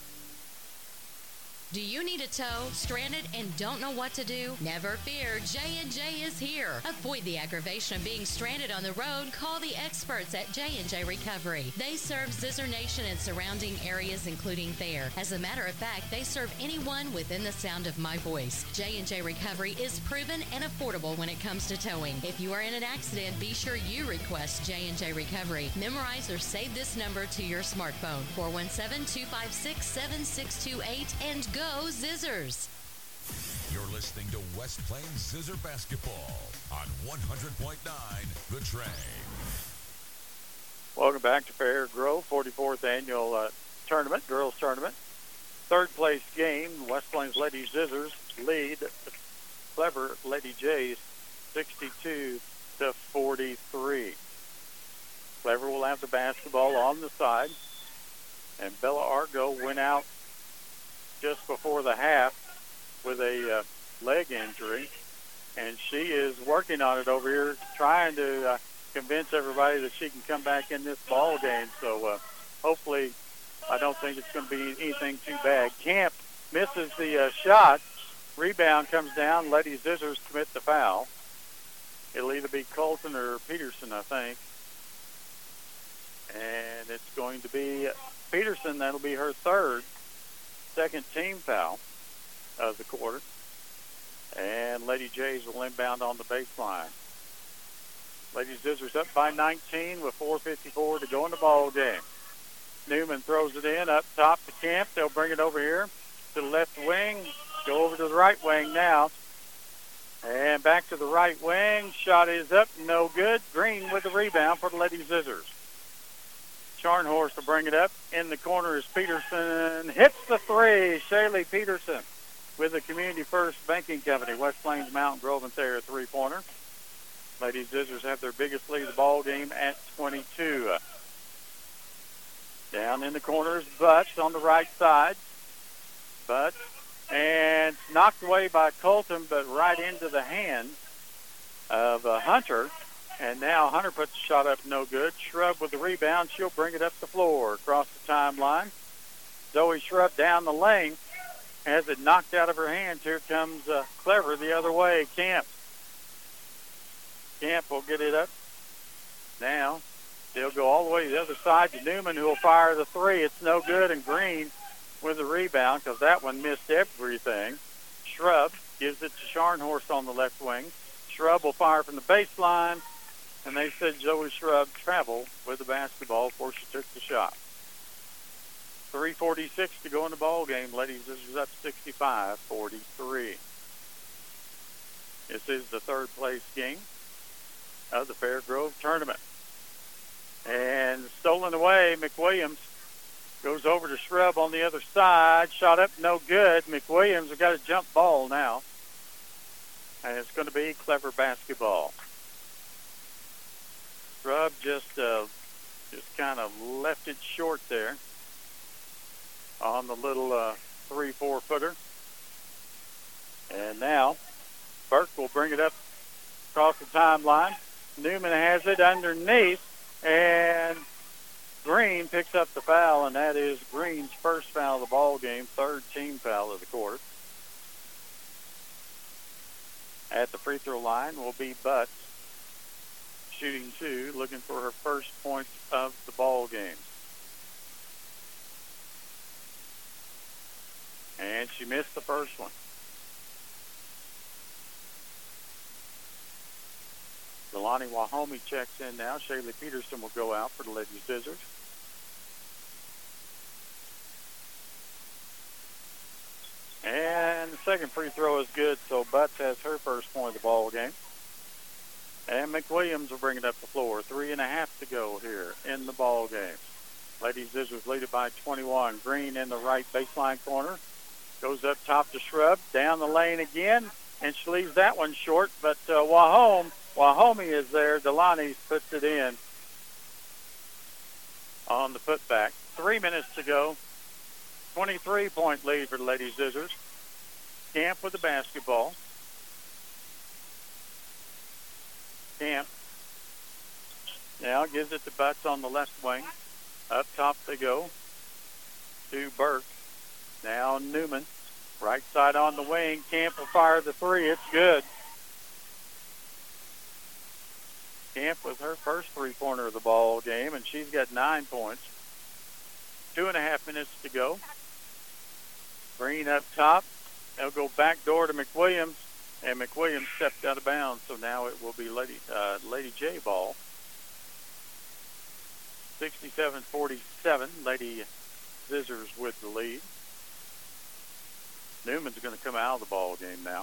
Do you need a tow, stranded, and don't know what to do? Never fear, J and J is here. Avoid the aggravation of being stranded on the road. Call the experts at J and J Recovery. They serve Scissor Nation and surrounding areas, including Thayer. As a matter of fact, they serve anyone within the sound of my voice. J and J Recovery is proven and affordable when it comes to towing. If you are in an accident, be sure you request J and J Recovery. Memorize or save this number to your smartphone, four one seven, two five six, seven six two eight, and go Go Scissors. You're listening to West Plains Scissor Basketball on one hundred point nine The Train. Welcome back to Fair Grove, forty-fourth annual uh, tournament, girls tournament. Third place game, West Plains Lady Scissors lead Clever Lady Jays sixty-two to forty-three. Clever will have the basketball on the side. And Bella Argo went out just before the half with a uh, leg injury. And she is working on it over here, trying to uh, convince everybody that she can come back in this ball game. So uh, hopefully, I don't think it's going to be anything too bad. Camp misses the uh, shot. Rebound comes down. Lady Scissors commit the foul. It'll either be Colton or Peterson, I think. And it's going to be Peterson. That'll be her third, second team foul of the quarter. And Lady Jays will inbound on the baseline. Lady Scissors up by nineteen with four fifty-four to go in the ball game. Newman throws it in up top to Camp. They'll bring it over here to the left wing. Go over to the right wing now. And back to the right wing. Shot is up. No good. Green with the rebound for the Lady Scissors. Scharnhorst will bring it up. In the corner is Peterson. Hits the three. Shaylee Peterson with the Community First Banking Company. West Plains Mountain Grove and Thayer three-pointer. Lady Scissors have their biggest lead of the ball game at twenty-two. Down in the corner is Butts on the right side. Butts. And knocked away by Colton, but right into the hand of uh, Hunter. And now Hunter puts the shot up, no good. Shrub with the rebound. She'll bring it up the floor across the timeline. Zoe Shrub down the lane. Has it knocked out of her hand. Here comes uh, Clever the other way. Camp. Camp will get it up. Now they'll go all the way to the other side to Newman, who will fire the three. It's no good, and Green with the rebound because that one missed everything. Shrub gives it to Scharnhorst on the left wing. Shrub will fire from the baseline, and they said Zoe Shrub traveled with the basketball before she took the shot. three forty-six to go in the ball game. Ladies, this is up sixty-five forty-three. This is the third place game of the Fairgrove tournament. And stolen away, McWilliams goes over to Shrub on the other side. Shot up, no good. McWilliams have got a jump ball now. And it's going to be Clever basketball. Shrub just uh, just kind of left it short there on the little uh, three, four footer. And now Burke will bring it up across the timeline. Newman has it underneath, and Green picks up the foul, and that is Green's first foul of the ball game, third team foul of the quarter. At the free throw line will be Butts, shooting two, looking for her first points of the ball game. And she missed the first one. Delani Wahomie checks in now. Shaylee Peterson will go out for the Lady Scissors. And the second free throw is good, so Butts has her first point of the ball game. And McWilliams will bring it up the floor. Three and a half to go here in the ball game. Lady Scissors lead it by twenty-one. Green in the right baseline corner. Goes up top to Shrub. Down the lane again. And she leaves that one short. But uh, Wahome, Wahomie is there. Delani puts it in on the putback. Three minutes to go. twenty-three point lead for the Lady Scissors. Camp with the basketball. Camp now gives it to Butts on the left wing. Up top they go to Burke. Now Newman. Right side on the wing. Camp will fire the three. It's good. Camp with her first three-pointer of the ball game, and she's got nine points. Two and a half minutes to go. Green up top. They'll go back door to McWilliams, and McWilliams stepped out of bounds, so now it will be Lady uh, Lady J ball. sixty-seven forty-seven. Lady Scissors with the lead. Newman's going to come out of the ball game now.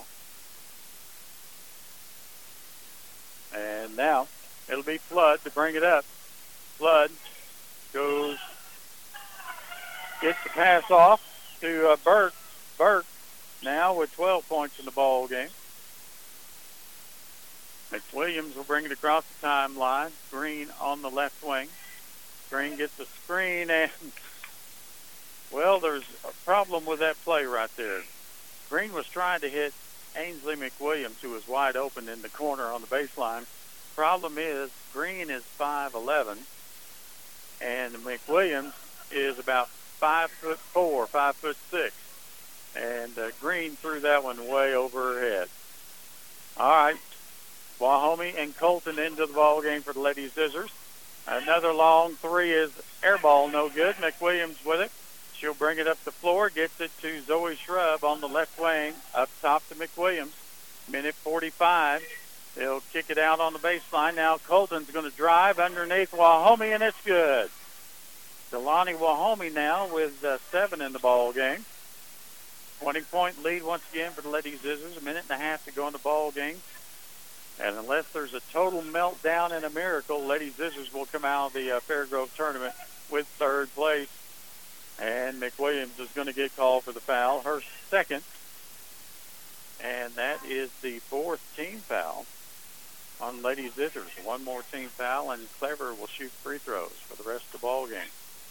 And now it'll be Flood to bring it up. Flood goes, gets the pass off to uh, Burke. Burke now with twelve points in the ball game. McWilliams will bring it across the timeline. Green on the left wing. Green gets the screen, and, well, there's a problem with that play right there. Green was trying to hit Ainsley McWilliams, who was wide open in the corner on the baseline. Problem is, Green is five eleven, and McWilliams is about five foot four, five foot six. And uh, Green threw that one way over her head. All right. Wahomie and Colton into the ball game for the Lady Scissors. Another long three is air ball, no good. McWilliams with it. She'll bring it up the floor, gets it to Zoe Shrub on the left wing, up top to McWilliams. Minute forty-five. They'll kick it out on the baseline. Now Colton's going to drive underneath Wahomie, and it's good. Delaney Wahomie now with uh, seven in the ball game. twenty-point lead once again for the Lady Scissors. A minute and a half to go in the ball game. And unless there's a total meltdown and a miracle, Lady Scissors will come out of the uh, Fairgrove tournament with third place. And McWilliams is going to get called for the foul, her second. And that is the fourth team foul on Lady Scissors. One more team foul, and Clever will shoot free throws for the rest of the ball game.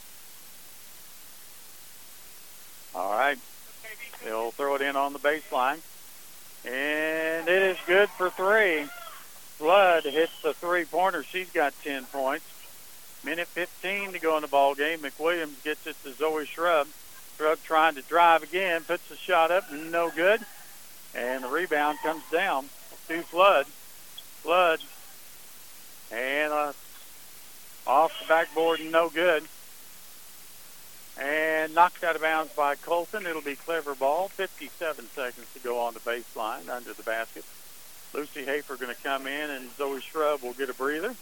All right. They'll throw it in on the baseline. And it is good for three. Flood hits the three-pointer. She's got ten points. Minute fifteen to go in the ball game. McWilliams gets it to Zoe Shrub. Shrub trying to drive again, puts the shot up, no good. And the rebound comes down to Flood. Flood. And uh, off the backboard, no good. And knocked out of bounds by Colton. It'll be Clever ball. fifty-seven seconds to go on the baseline under the basket. Lucy Hafer going to come in, and Zoe Shrub will get a breather.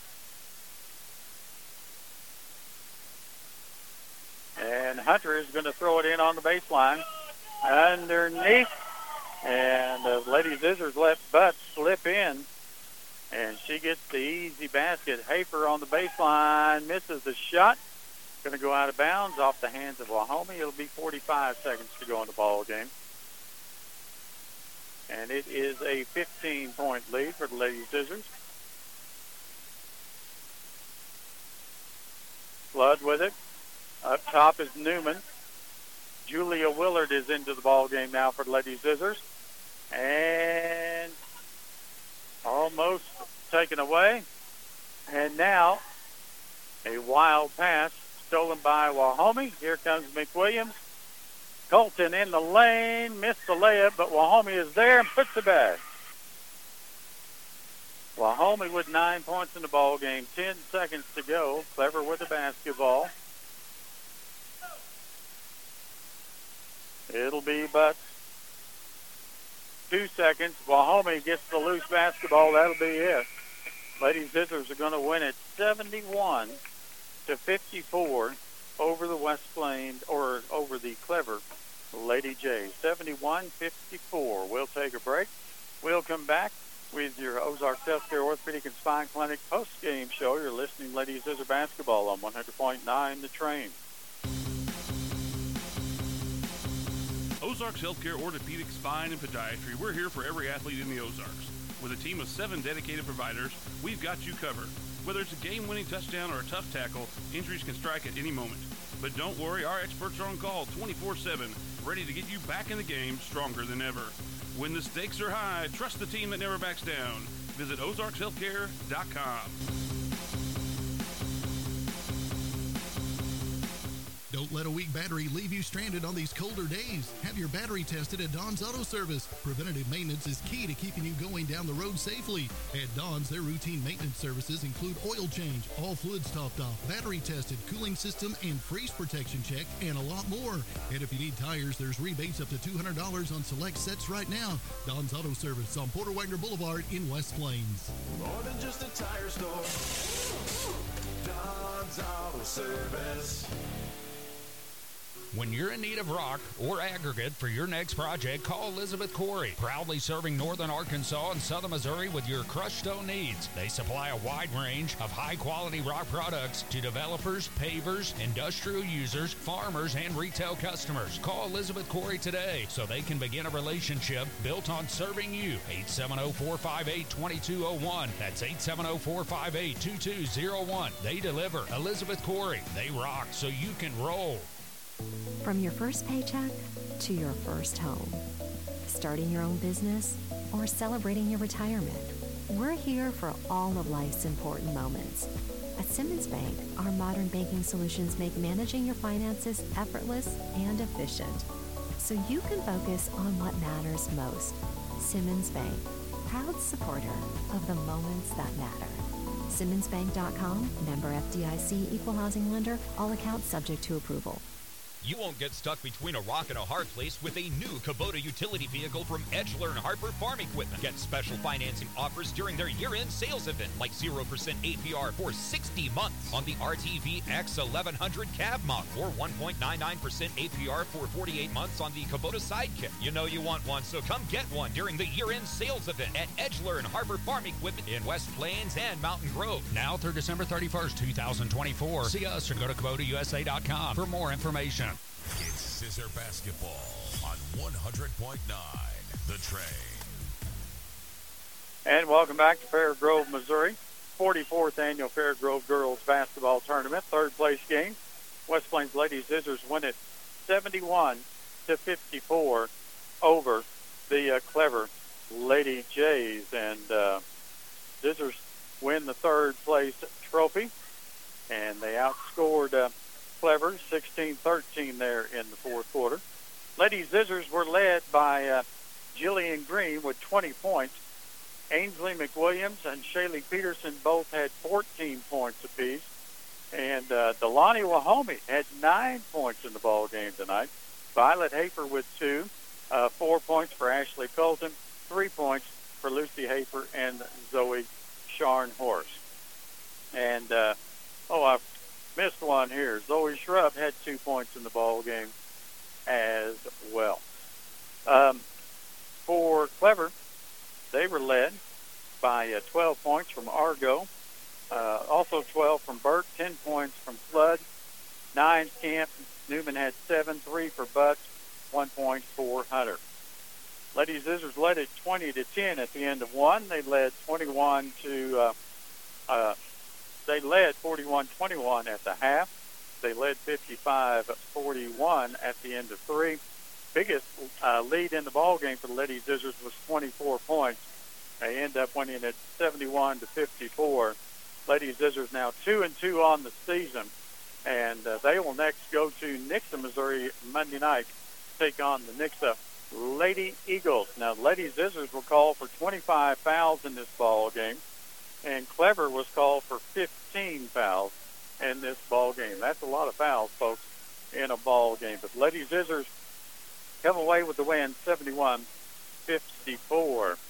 And Hunter is going to throw it in on the baseline. Underneath. And the Lady Scissors let Butts slip in. And she gets the easy basket. Hafer on the baseline misses the shot. Going to go out of bounds off the hands of Wahomie. It'll be forty-five seconds to go in the ball game. And it is a fifteen-point lead for the Lady Scissors. Flood with it. Up top is Newman. Julia Willard is into the ball game now for the Lady Scissors. And almost taken away. And now a wild pass stolen by Wahomie. Here comes McWilliams. Colton in the lane, missed the layup, but Wahomie is there and puts it back. Wahomie with nine points in the ball game. Ten seconds to go. Clever with the basketball. It'll be but two seconds. Wahomie gets the loose basketball. That'll be it. Lady Scissors are going to win it seventy-one to fifty-four over the West Plains, or over the Clever Lady Jays. seventy-one fifty-four. We'll take a break. We'll come back with your Ozarks Healthcare Orthopedic and Spine Clinic post-game show. You're listening to Lady Scissor Basketball on one hundred point nine The Train. Ozarks Healthcare Orthopedic, Spine, and Podiatry. We're here for every athlete in the Ozarks. With a team of seven dedicated providers, we've got you covered. Whether it's a game-winning touchdown or a tough tackle, injuries can strike at any moment. But don't worry, our experts are on call twenty-four seven, ready to get you back in the game stronger than ever. When the stakes are high, trust the team that never backs down. Visit ozarks healthcare dot com. Don't let a weak battery leave you stranded on these colder days. Have your battery tested at Don's Auto Service. Preventative maintenance is key to keeping you going down the road safely. At Don's, their routine maintenance services include oil change, all fluids topped off, battery tested, cooling system and freeze protection check, and a lot more. And if you need tires, there's rebates up to two hundred dollars on select sets right now. Don's Auto Service on Porter Wagner Boulevard in West Plains. More than just a tire store. Don's Auto Service. When you're in need of rock or aggregate for your next project, call Elizabeth Corey, proudly serving northern Arkansas and southern Missouri with your crushed stone needs. They supply a wide range of high-quality rock products to developers, pavers, industrial users, farmers, and retail customers. Call Elizabeth Corey today so they can begin a relationship built on serving you. eight seven zero, four five eight, two two zero one. That's eight seven zero, four five eight, two two zero one. They deliver. Elizabeth Corey. They rock so you can roll. From your first paycheck to your first home, starting your own business or celebrating your retirement, we're here for all of life's important moments. At Simmons Bank, our modern banking solutions make managing your finances effortless and efficient, so you can focus on what matters most. Simmons Bank, proud supporter of the moments that matter. Simmons Bank dot com, member F D I C, equal housing lender, all accounts subject to approval. You won't get stuck between a rock and a hard place with a new Kubota utility vehicle from Edgeler and Harper Farm Equipment. Get special financing offers during their year-end sales event, like zero percent A P R for sixty months on the R T V X eleven hundred cab model, or one point nine nine percent A P R for forty-eight months on the Kubota Sidekick. You know you want one, so come get one during the year-end sales event at Edgeler and Harper Farm Equipment in West Plains and Mountain Grove. Now through December thirty-first, two thousand twenty-four. See us or go to Kubota U S A dot com for more information. It's Scissor Basketball on one hundred point nine, The Train. And welcome back to Fair Grove, Missouri. forty-fourth Annual Fair Grove Girls Basketball Tournament. Third place game. West Plains Lady Scissors win it seventy-one to fifty-four over the uh, clever Lady Jays. And uh, Scissors win the third place trophy. And they outscored uh, Clever sixteen thirteen there in the fourth quarter. Lady Scissors were led by uh, Jillian Green with twenty points. Ainsley McWilliams and Shaylee Peterson both had fourteen points apiece. And uh, Delani Wahomey had nine points in the ball game tonight. Violet Hafer with two. Uh, four points for Ashley Colton. Three points for Lucy Hafer and Zoe Scharnhorst. And, uh, oh, I've missed one here. Zoe Shrub had two points in the ball game as well. Um, for Clever, they were led by uh, twelve points from Argo, uh, also twelve from Burke, ten points from Flood, nine Camp. Newman had seven, three for Butts, one point for Hunter. Lady Scissors led it twenty to ten at the end of one. They led twenty-one to uh, uh, They led forty-one twenty-one at the half. They led fifty-five forty-one at the end of three. Biggest uh, lead in the ball game for the Lady Scissors was twenty-four points. They end up winning it seventy-one to fifty-four. Lady Scissors now two and two on the season, and uh, they will next go to Nixa, Missouri Monday night, take on the Nixa Lady Eagles. Now, Lady Scissors will call for twenty-five fouls in this ball game. And Clever was called for fifteen fouls in this ball game. That's a lot of fouls, folks, in a ball game. But Lady Scissors come away with the win, seventy-one fifty-four.